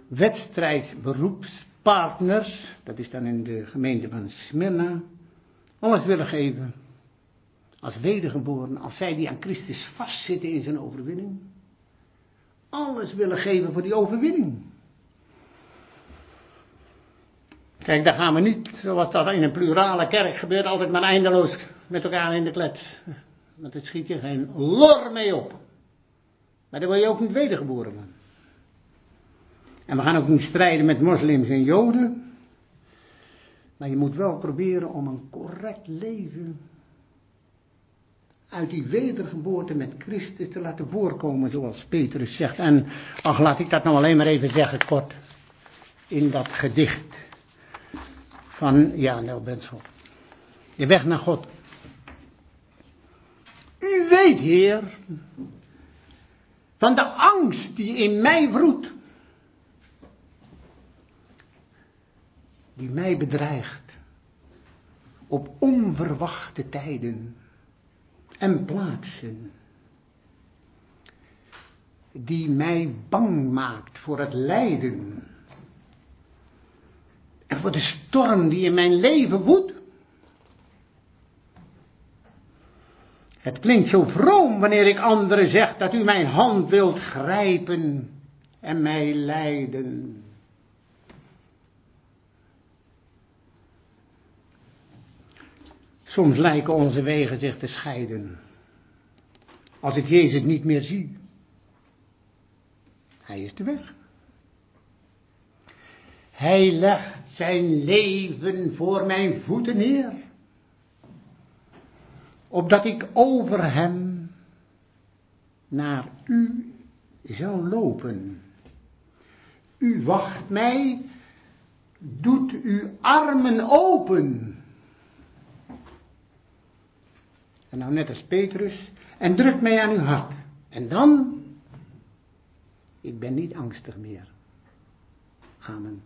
wedstrijdsberoepspartners, dat is dan in de gemeente van Smyrna, alles willen geven als wedergeboren, als zij die aan Christus vastzitten in zijn overwinning. Alles willen geven voor die overwinning. Kijk, daar gaan we niet, zoals dat in een plurale kerk gebeurt, altijd maar eindeloos met elkaar in de klets. Want het schiet je geen lor mee op. Maar daar word je ook niet wedergeboren van. En we gaan ook niet strijden met moslims en joden. Maar je moet wel proberen om een correct leven uit die wedergeboorte met Christus te laten voorkomen, zoals Petrus zegt. En ach, laat ik dat nou alleen maar even zeggen kort, in dat gedicht van Nel Benschop. De weg naar God. U weet, Heer, van de angst die in mij broedt, die mij bedreigt op onverwachte tijden en plaatsen, die mij bang maakt voor het lijden en voor de storm die in mijn leven woedt. Het klinkt zo vroom wanneer ik anderen zeg dat u mijn hand wilt grijpen en mij leiden. Soms lijken onze wegen zich te scheiden. Als ik Jezus niet meer zie. Hij is de weg. Hij legt zijn leven voor mijn voeten neer. Opdat ik over hem naar u zou lopen. U wacht mij, doet uw armen open. En nou net als Petrus, en drukt mij aan uw hart. En dan, ik ben niet angstig meer. Amen.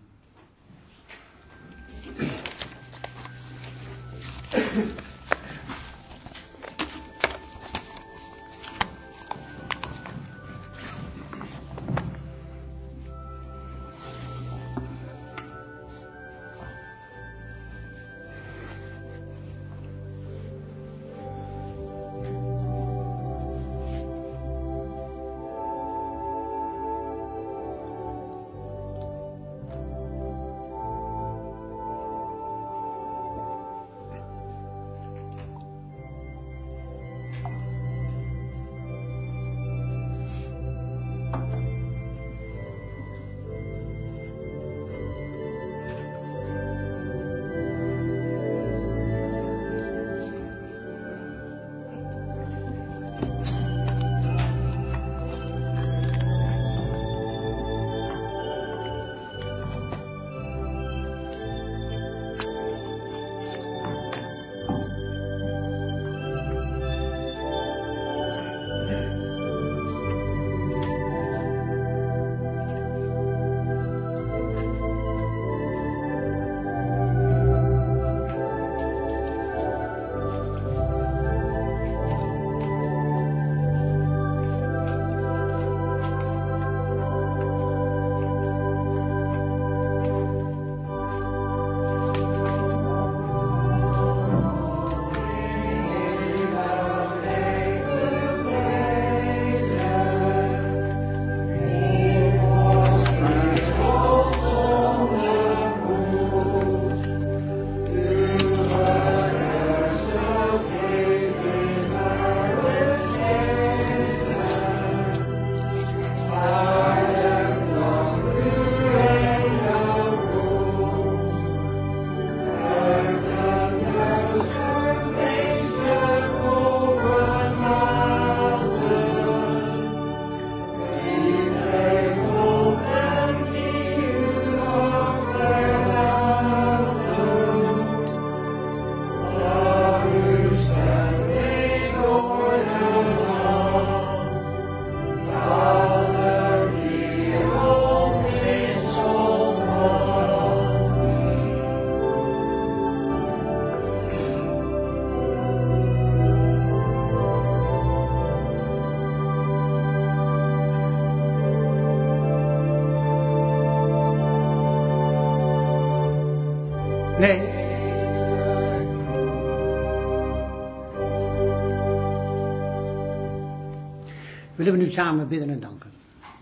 Nee. Willen we nu samen bidden en danken.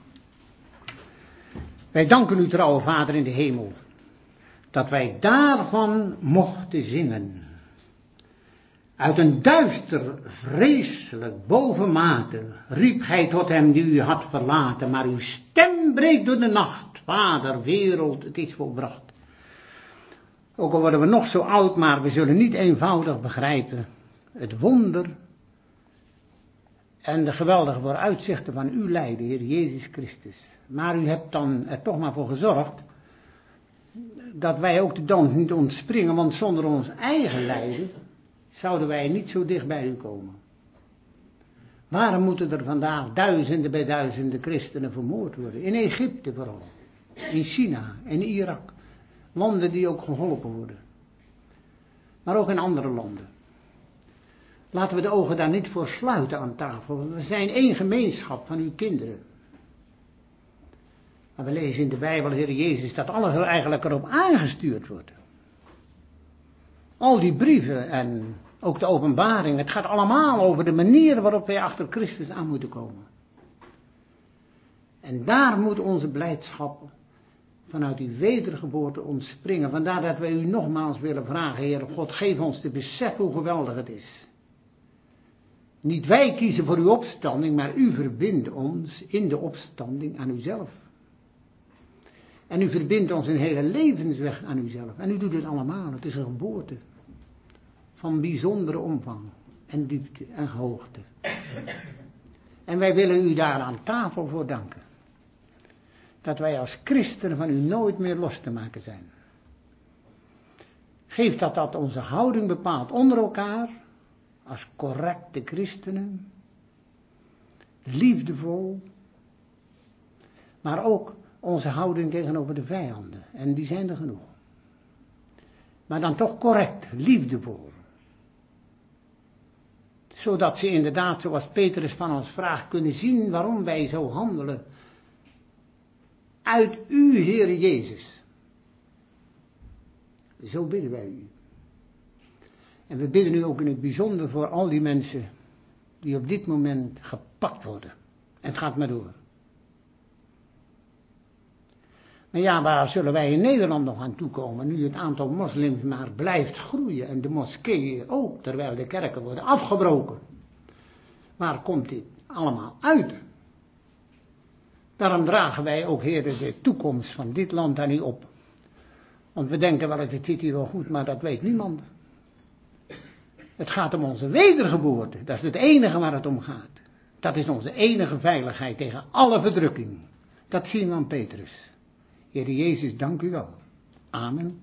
Wij danken u, trouwe Vader in de hemel, dat wij daarvan mochten zingen. Uit een duister, vreselijk, bovenmate riep gij tot hem die u had verlaten, maar uw stem breekt door de nacht. Vader, wereld, het is volbracht. Ook al worden we nog zo oud, maar we zullen niet eenvoudig begrijpen het wonder en de geweldige vooruitzichten van uw lijden, Heer Jezus Christus. Maar u hebt dan er toch maar voor gezorgd dat wij ook de dans niet ontspringen, want zonder ons eigen lijden zouden wij niet zo dicht bij u komen. Waarom moeten er vandaag duizenden bij duizenden christenen vermoord worden? In Egypte vooral, in China en Irak. Landen die ook geholpen worden. Maar ook in andere landen. Laten we de ogen daar niet voor sluiten aan tafel. We zijn één gemeenschap van uw kinderen. Maar we lezen in de Bijbel, Heer Jezus, dat alles er eigenlijk erop aangestuurd wordt. Al die brieven en ook de openbaring, het gaat allemaal over de manier waarop wij achter Christus aan moeten komen. En daar moet onze blijdschap vanuit die wedergeboorte ontspringen. Vandaar dat wij u nogmaals willen vragen, Heer God, geef ons te beseffen hoe geweldig het is. Niet wij kiezen voor uw opstanding, maar u verbindt ons in de opstanding aan uzelf. En u verbindt ons een hele levensweg aan uzelf. En u doet het allemaal. Het is een geboorte van bijzondere omvang en diepte en hoogte. En wij willen u daar aan tafel voor danken. Dat wij als christenen van u nooit meer los te maken zijn. Geef dat onze houding bepaalt onder elkaar, als correcte christenen, liefdevol, maar ook onze houding tegenover de vijanden, en die zijn er genoeg. Maar dan toch correct, liefdevol. Zodat ze inderdaad, zoals Petrus van ons vraagt, kunnen zien waarom wij zo handelen. Uit u, Heere Jezus. Zo bidden wij u. En we bidden u ook in het bijzonder voor al die mensen die op dit moment gepakt worden. En het gaat maar door. Maar ja, waar zullen wij in Nederland nog aan toekomen, nu het aantal moslims maar blijft groeien en de moskeeën ook, terwijl de kerken worden afgebroken. Waar komt dit allemaal uit? Daarom dragen wij ook, Heer, de toekomst van dit land aan u op. Want we denken wel eens, het zit hier wel goed, maar dat weet niemand. Het gaat om onze wedergeboorte, dat is het enige waar het om gaat. Dat is onze enige veiligheid tegen alle verdrukking. Dat zien we aan Petrus. Heer Jezus, dank u wel. Amen.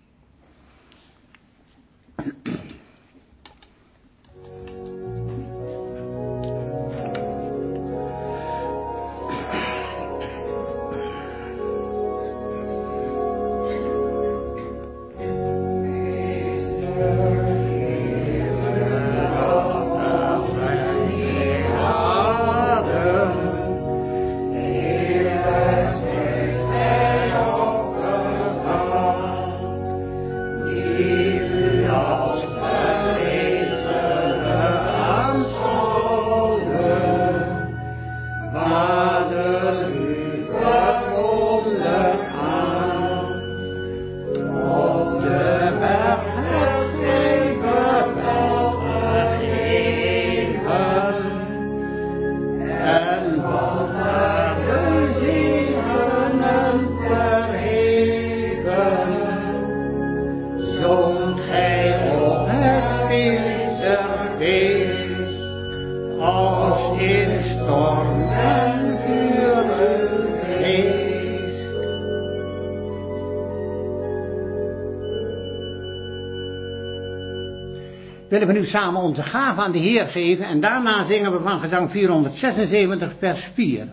Willen we nu samen onze gave aan de Heer geven en daarna zingen we van gezang 476 vers 4.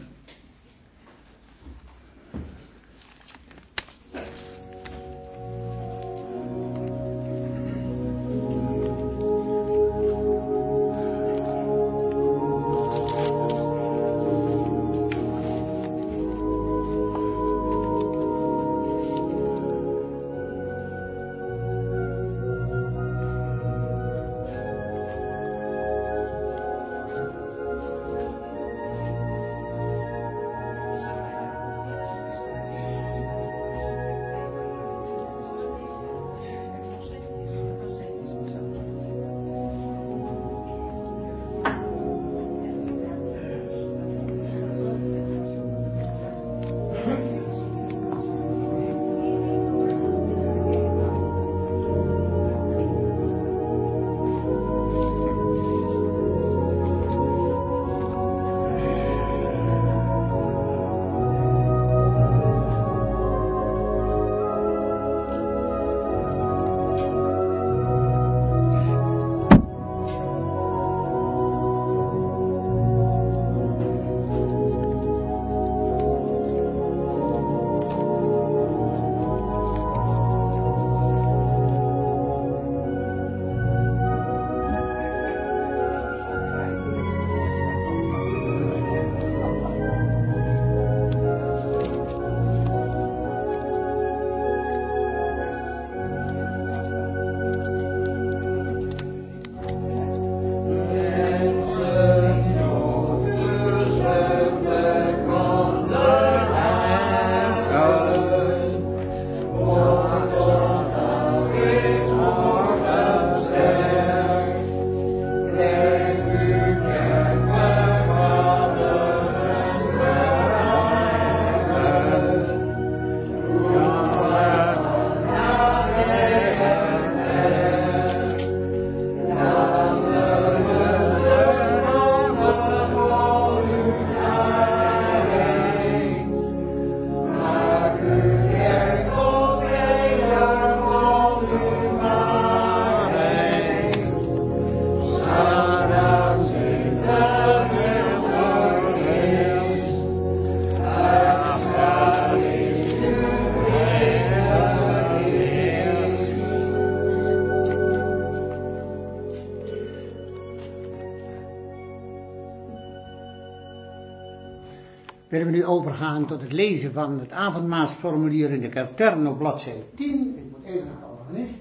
Willen we nu overgaan tot het lezen van het avondmaalsformulier in de Katern op bladzijde 10. Ik moet even naar de organist.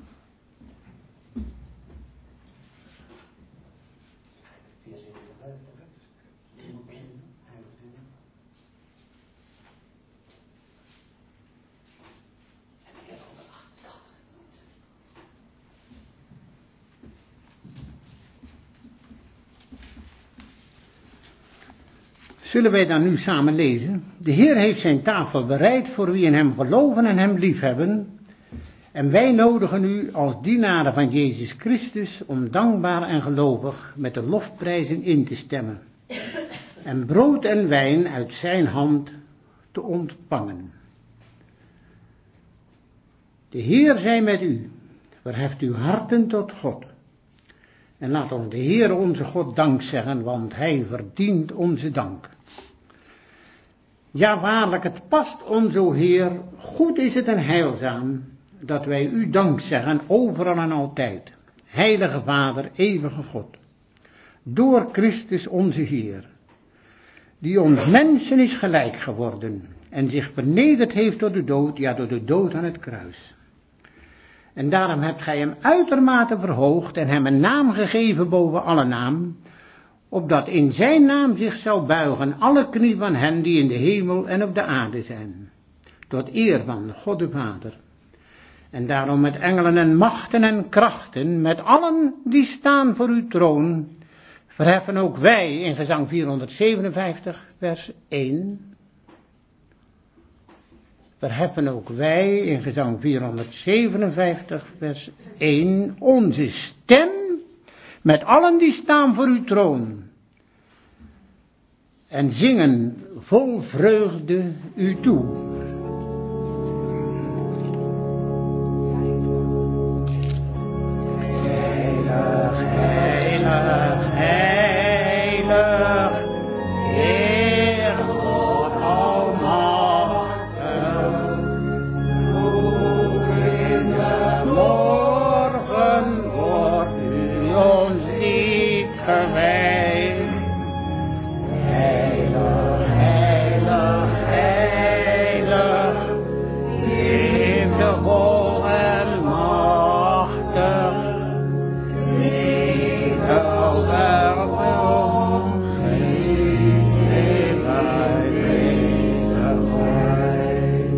Zullen wij dan nu samen lezen? De Heer heeft zijn tafel bereid voor wie in hem geloven en hem liefhebben. En wij nodigen u als dienaren van Jezus Christus om dankbaar en gelovig met de lofprijzen in te stemmen. En brood en wijn uit zijn hand te ontvangen. De Heer zij met u. Verheft uw harten tot God. En laat ons de Heer onze God dank zeggen, want hij verdient onze dank. Ja, waarlijk, het past ons, o Heer, goed is het en heilzaam, dat wij u dank zeggen, overal en altijd. Heilige Vader, eeuwige God, door Christus onze Heer, die ons mensen is gelijk geworden, en zich vernederd heeft door de dood, ja, door de dood aan het kruis. En daarom hebt gij hem uitermate verhoogd en hem een naam gegeven boven alle naam, opdat in zijn naam zich zou buigen alle knie van hen die in de hemel en op de aarde zijn, tot eer van God de Vader. En daarom met engelen en machten en krachten, met allen die staan voor uw troon, verheffen ook wij in gezang 457 vers 1... Verheffen ook wij in gezang 457 vers 1 onze stem met allen die staan voor uw troon. En zingen vol vreugde u toe. Heilig, heilig, heilig, Heer God almachtig. Morgen wordt u ons lied gewijd. Heilig, heilig, heilig, liefdevol en machtig, liefdevol welkom, geef mij deze gij.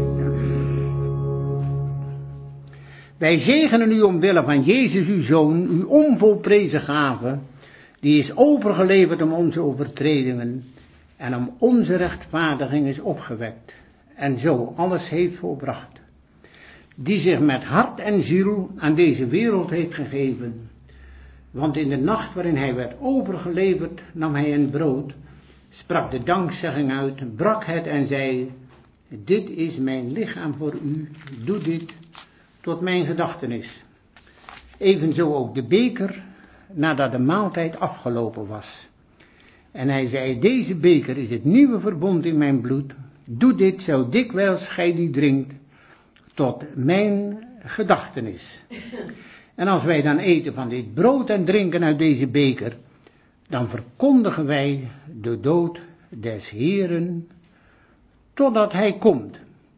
Wij zegenen u omwille van Jezus uw Zoon, uw onvolprezen gave, die is overgeleverd om onze overtredingen en om onze rechtvaardiging is opgewekt en zo alles heeft volbracht, die zich met hart en ziel aan deze wereld heeft gegeven. Want in de nacht waarin hij werd overgeleverd, nam hij een brood, sprak de dankzegging uit, brak het en zei: dit is mijn lichaam voor u, doe dit tot mijn gedachtenis. Evenzo ook de beker, nadat de maaltijd afgelopen was. En hij zei: deze beker is het nieuwe verbond in mijn bloed. Doe dit zo dikwijls gij die drinkt, tot mijn gedachtenis. En als wij dan eten van dit brood en drinken uit deze beker, dan verkondigen wij de dood des Heeren, totdat hij komt.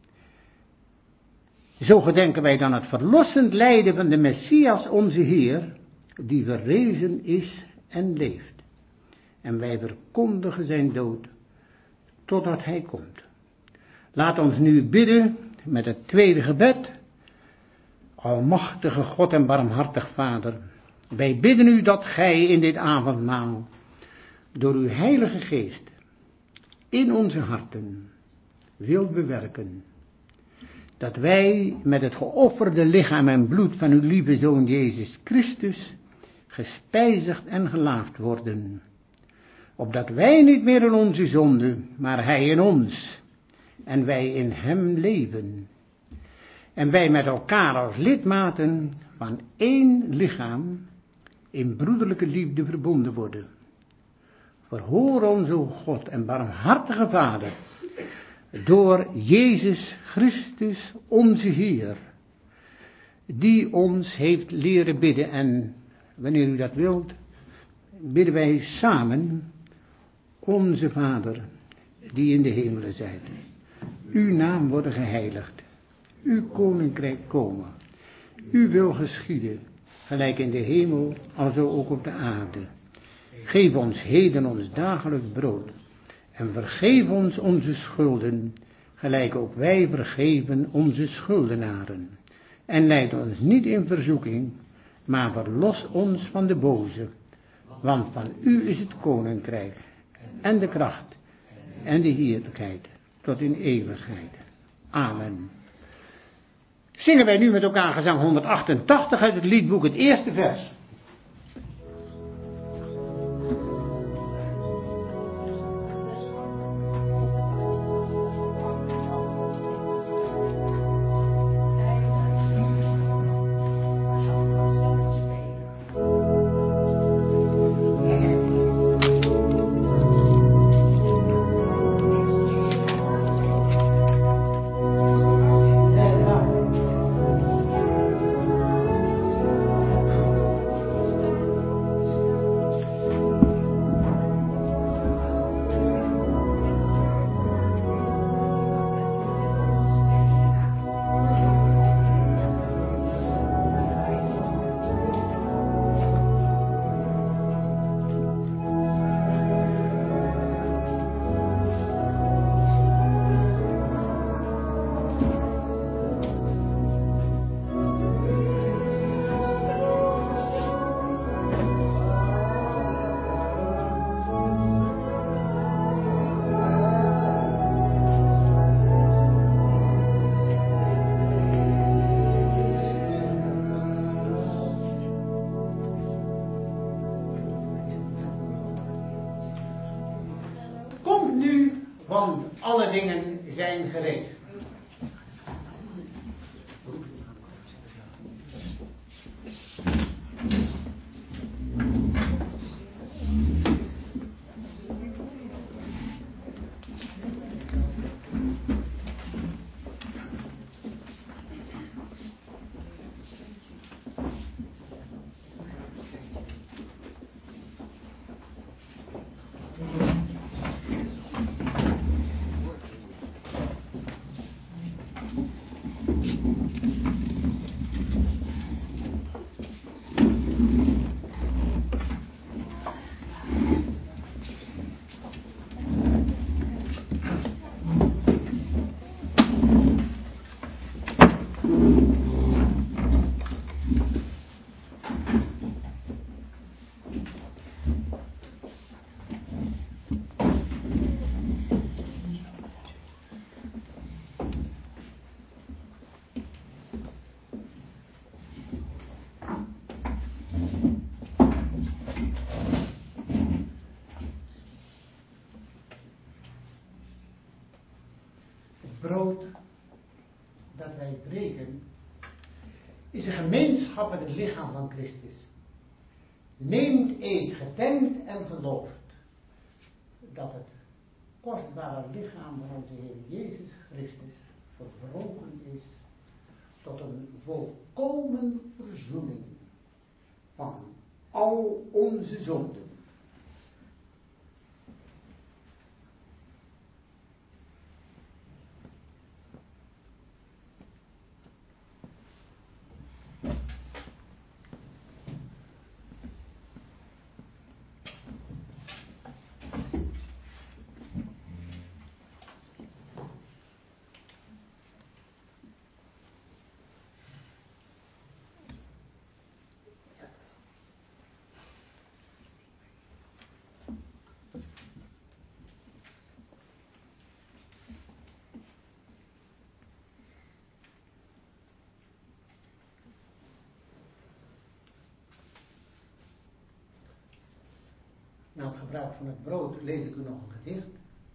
Zo gedenken wij dan het verlossend lijden van de Messias onze Heer, die verrezen is en leeft. En wij verkondigen zijn dood, totdat hij komt. Laat ons nu bidden met het tweede gebed. Almachtige God en barmhartig Vader, wij bidden u dat gij in dit avondmaal, door uw heilige geest, in onze harten wilt bewerken, dat wij met het geofferde lichaam en bloed van uw lieve Zoon Jezus Christus gespijzigd en gelaafd worden, opdat wij niet meer in onze zonde, maar hij in ons, en wij in hem leven, en wij met elkaar als lidmaten van één lichaam in broederlijke liefde verbonden worden. Verhoor ons, o God en barmhartige Vader, door Jezus Christus onze Heer, die ons heeft leren bidden. En wanneer u dat wilt, bidden wij samen: onze Vader, die in de hemelen zijt. Uw naam worden geheiligd. Uw koninkrijk komen. Uw wil geschieden, gelijk in de hemel, alzo ook op de aarde. Geef ons heden ons dagelijks brood. En vergeef ons onze schulden, gelijk ook wij vergeven onze schuldenaren. En leid ons niet in verzoeking, maar verlos ons van de boze. Want van u is het koninkrijk, en de kracht, en de heerlijkheid, tot in eeuwigheid. Amen. Zingen wij nu met elkaar gezang 188 uit het liedboek, het eerste vers. Want alle dingen zijn gereed. Brood dat wij breken is een gemeenschap met het lichaam van Christus. Neemt, eet, gedenkt en gelooft dat het kostbare lichaam van onze Heer Jezus Christus verbroken is tot een volkomen verzoening van al onze zonden. Na het gebruik van het brood lees ik u nog een gedicht.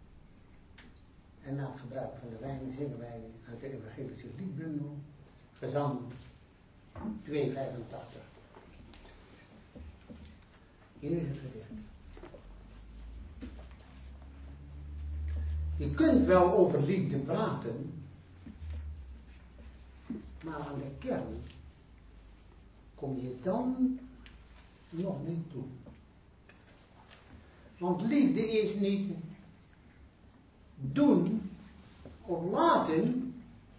En na het gebruik van de wijn zingen wij uit de evangelische liedbundel, gezang 285. Hier is het gedicht. Je kunt wel over liefde praten, maar aan de kern kom je dan nog niet toe. Want liefde is niet doen of laten,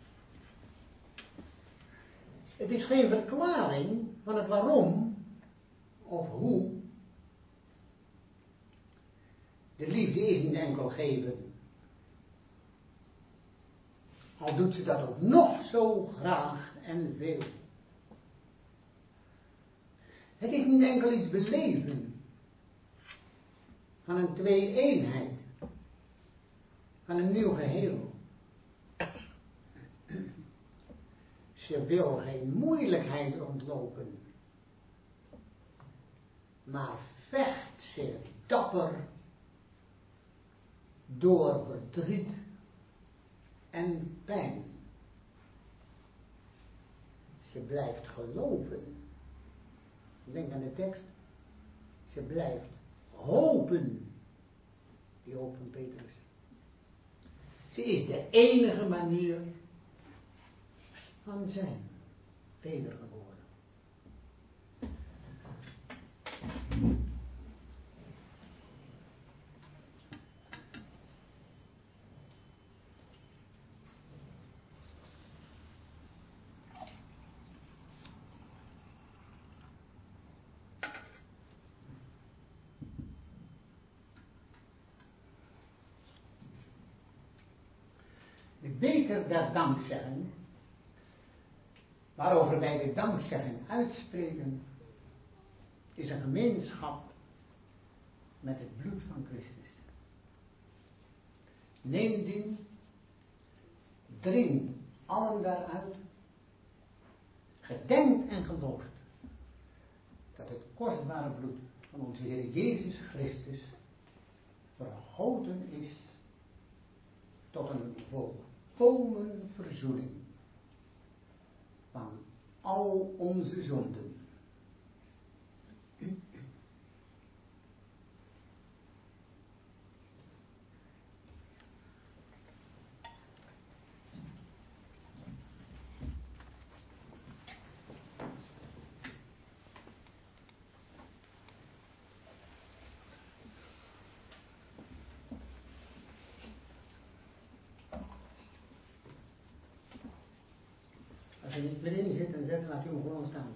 het is geen verklaring van het waarom of hoe. De liefde is niet enkel geven. Al doet ze dat ook nog zo graag en veel. Het is niet enkel iets beleven van een twee-eenheid, van een nieuw geheel. Ze wil geen moeilijkheid ontlopen, maar vecht zich dapper door verdriet en pijn. Ze blijft geloven. Denk aan de tekst. Ze blijft hopen. Die hoop van Petrus. Ze is de enige manier van zijn wedergeboren. De beker der dankzegging, waarover wij de dankzegging uitspreken, is een gemeenschap met het bloed van Christus. Neem die, drink allen daaruit, gedenkt en gelooft dat het kostbare bloed van onze Heer Jezus Christus vergoten is tot een volkomen verzoening van al onze zonden. Als je niet meer in zit en zet, laat je hem gewoon staan.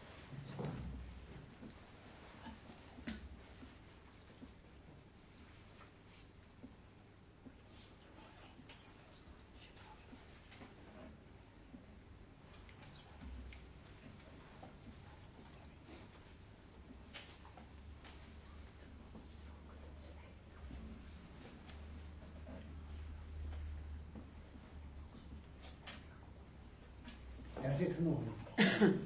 Er zit genoeg in.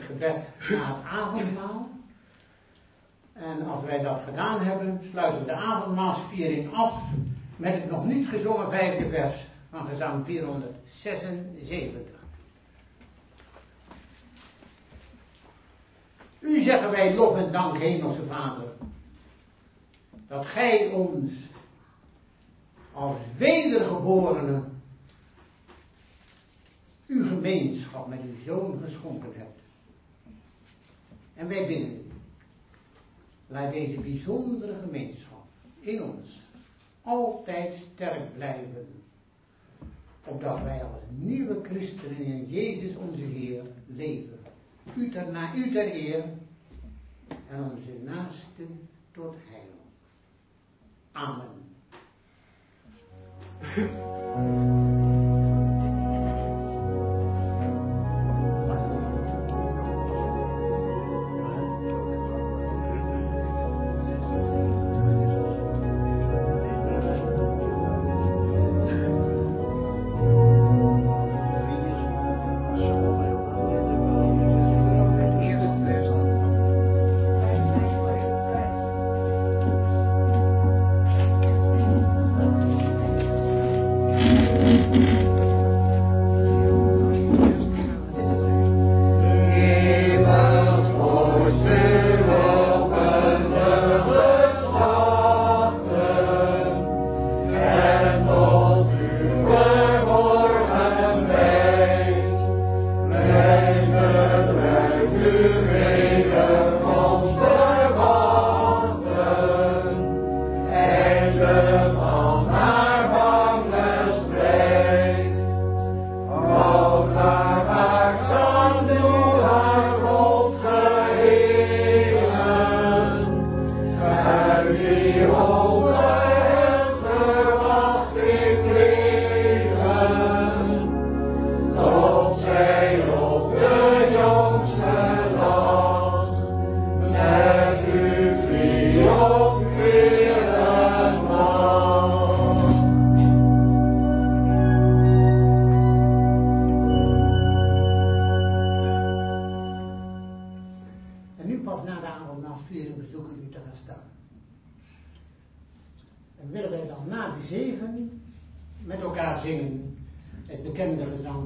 het gebed na het avondmaal. En als wij dat gedaan hebben, sluiten we de avondmaalsviering af met het nog niet gezongen 5e vers van gezang 476. U zeggen wij lof en dank, Hemelse Vader, dat gij ons als wedergeborene uw gemeenschap met uw Zoon geschonken hebt. En wij bidden u, laat deze bijzondere gemeenschap in ons altijd sterk blijven, opdat wij als nieuwe christenen in Jezus onze Heer leven. U ter eer en onze naasten tot heil. Amen. En willen wij dan na de zegen met elkaar zingen het bekende gezang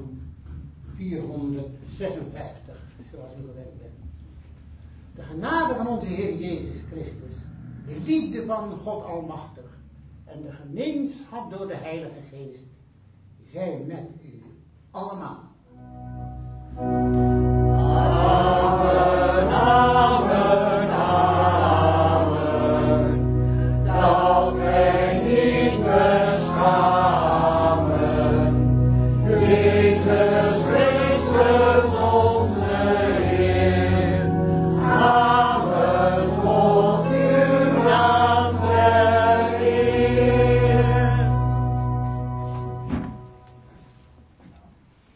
456, zoals u gewend bent. De genade van onze Heer Jezus Christus, de liefde van God Almachtig en de gemeenschap door de Heilige Geest, zij met u allemaal.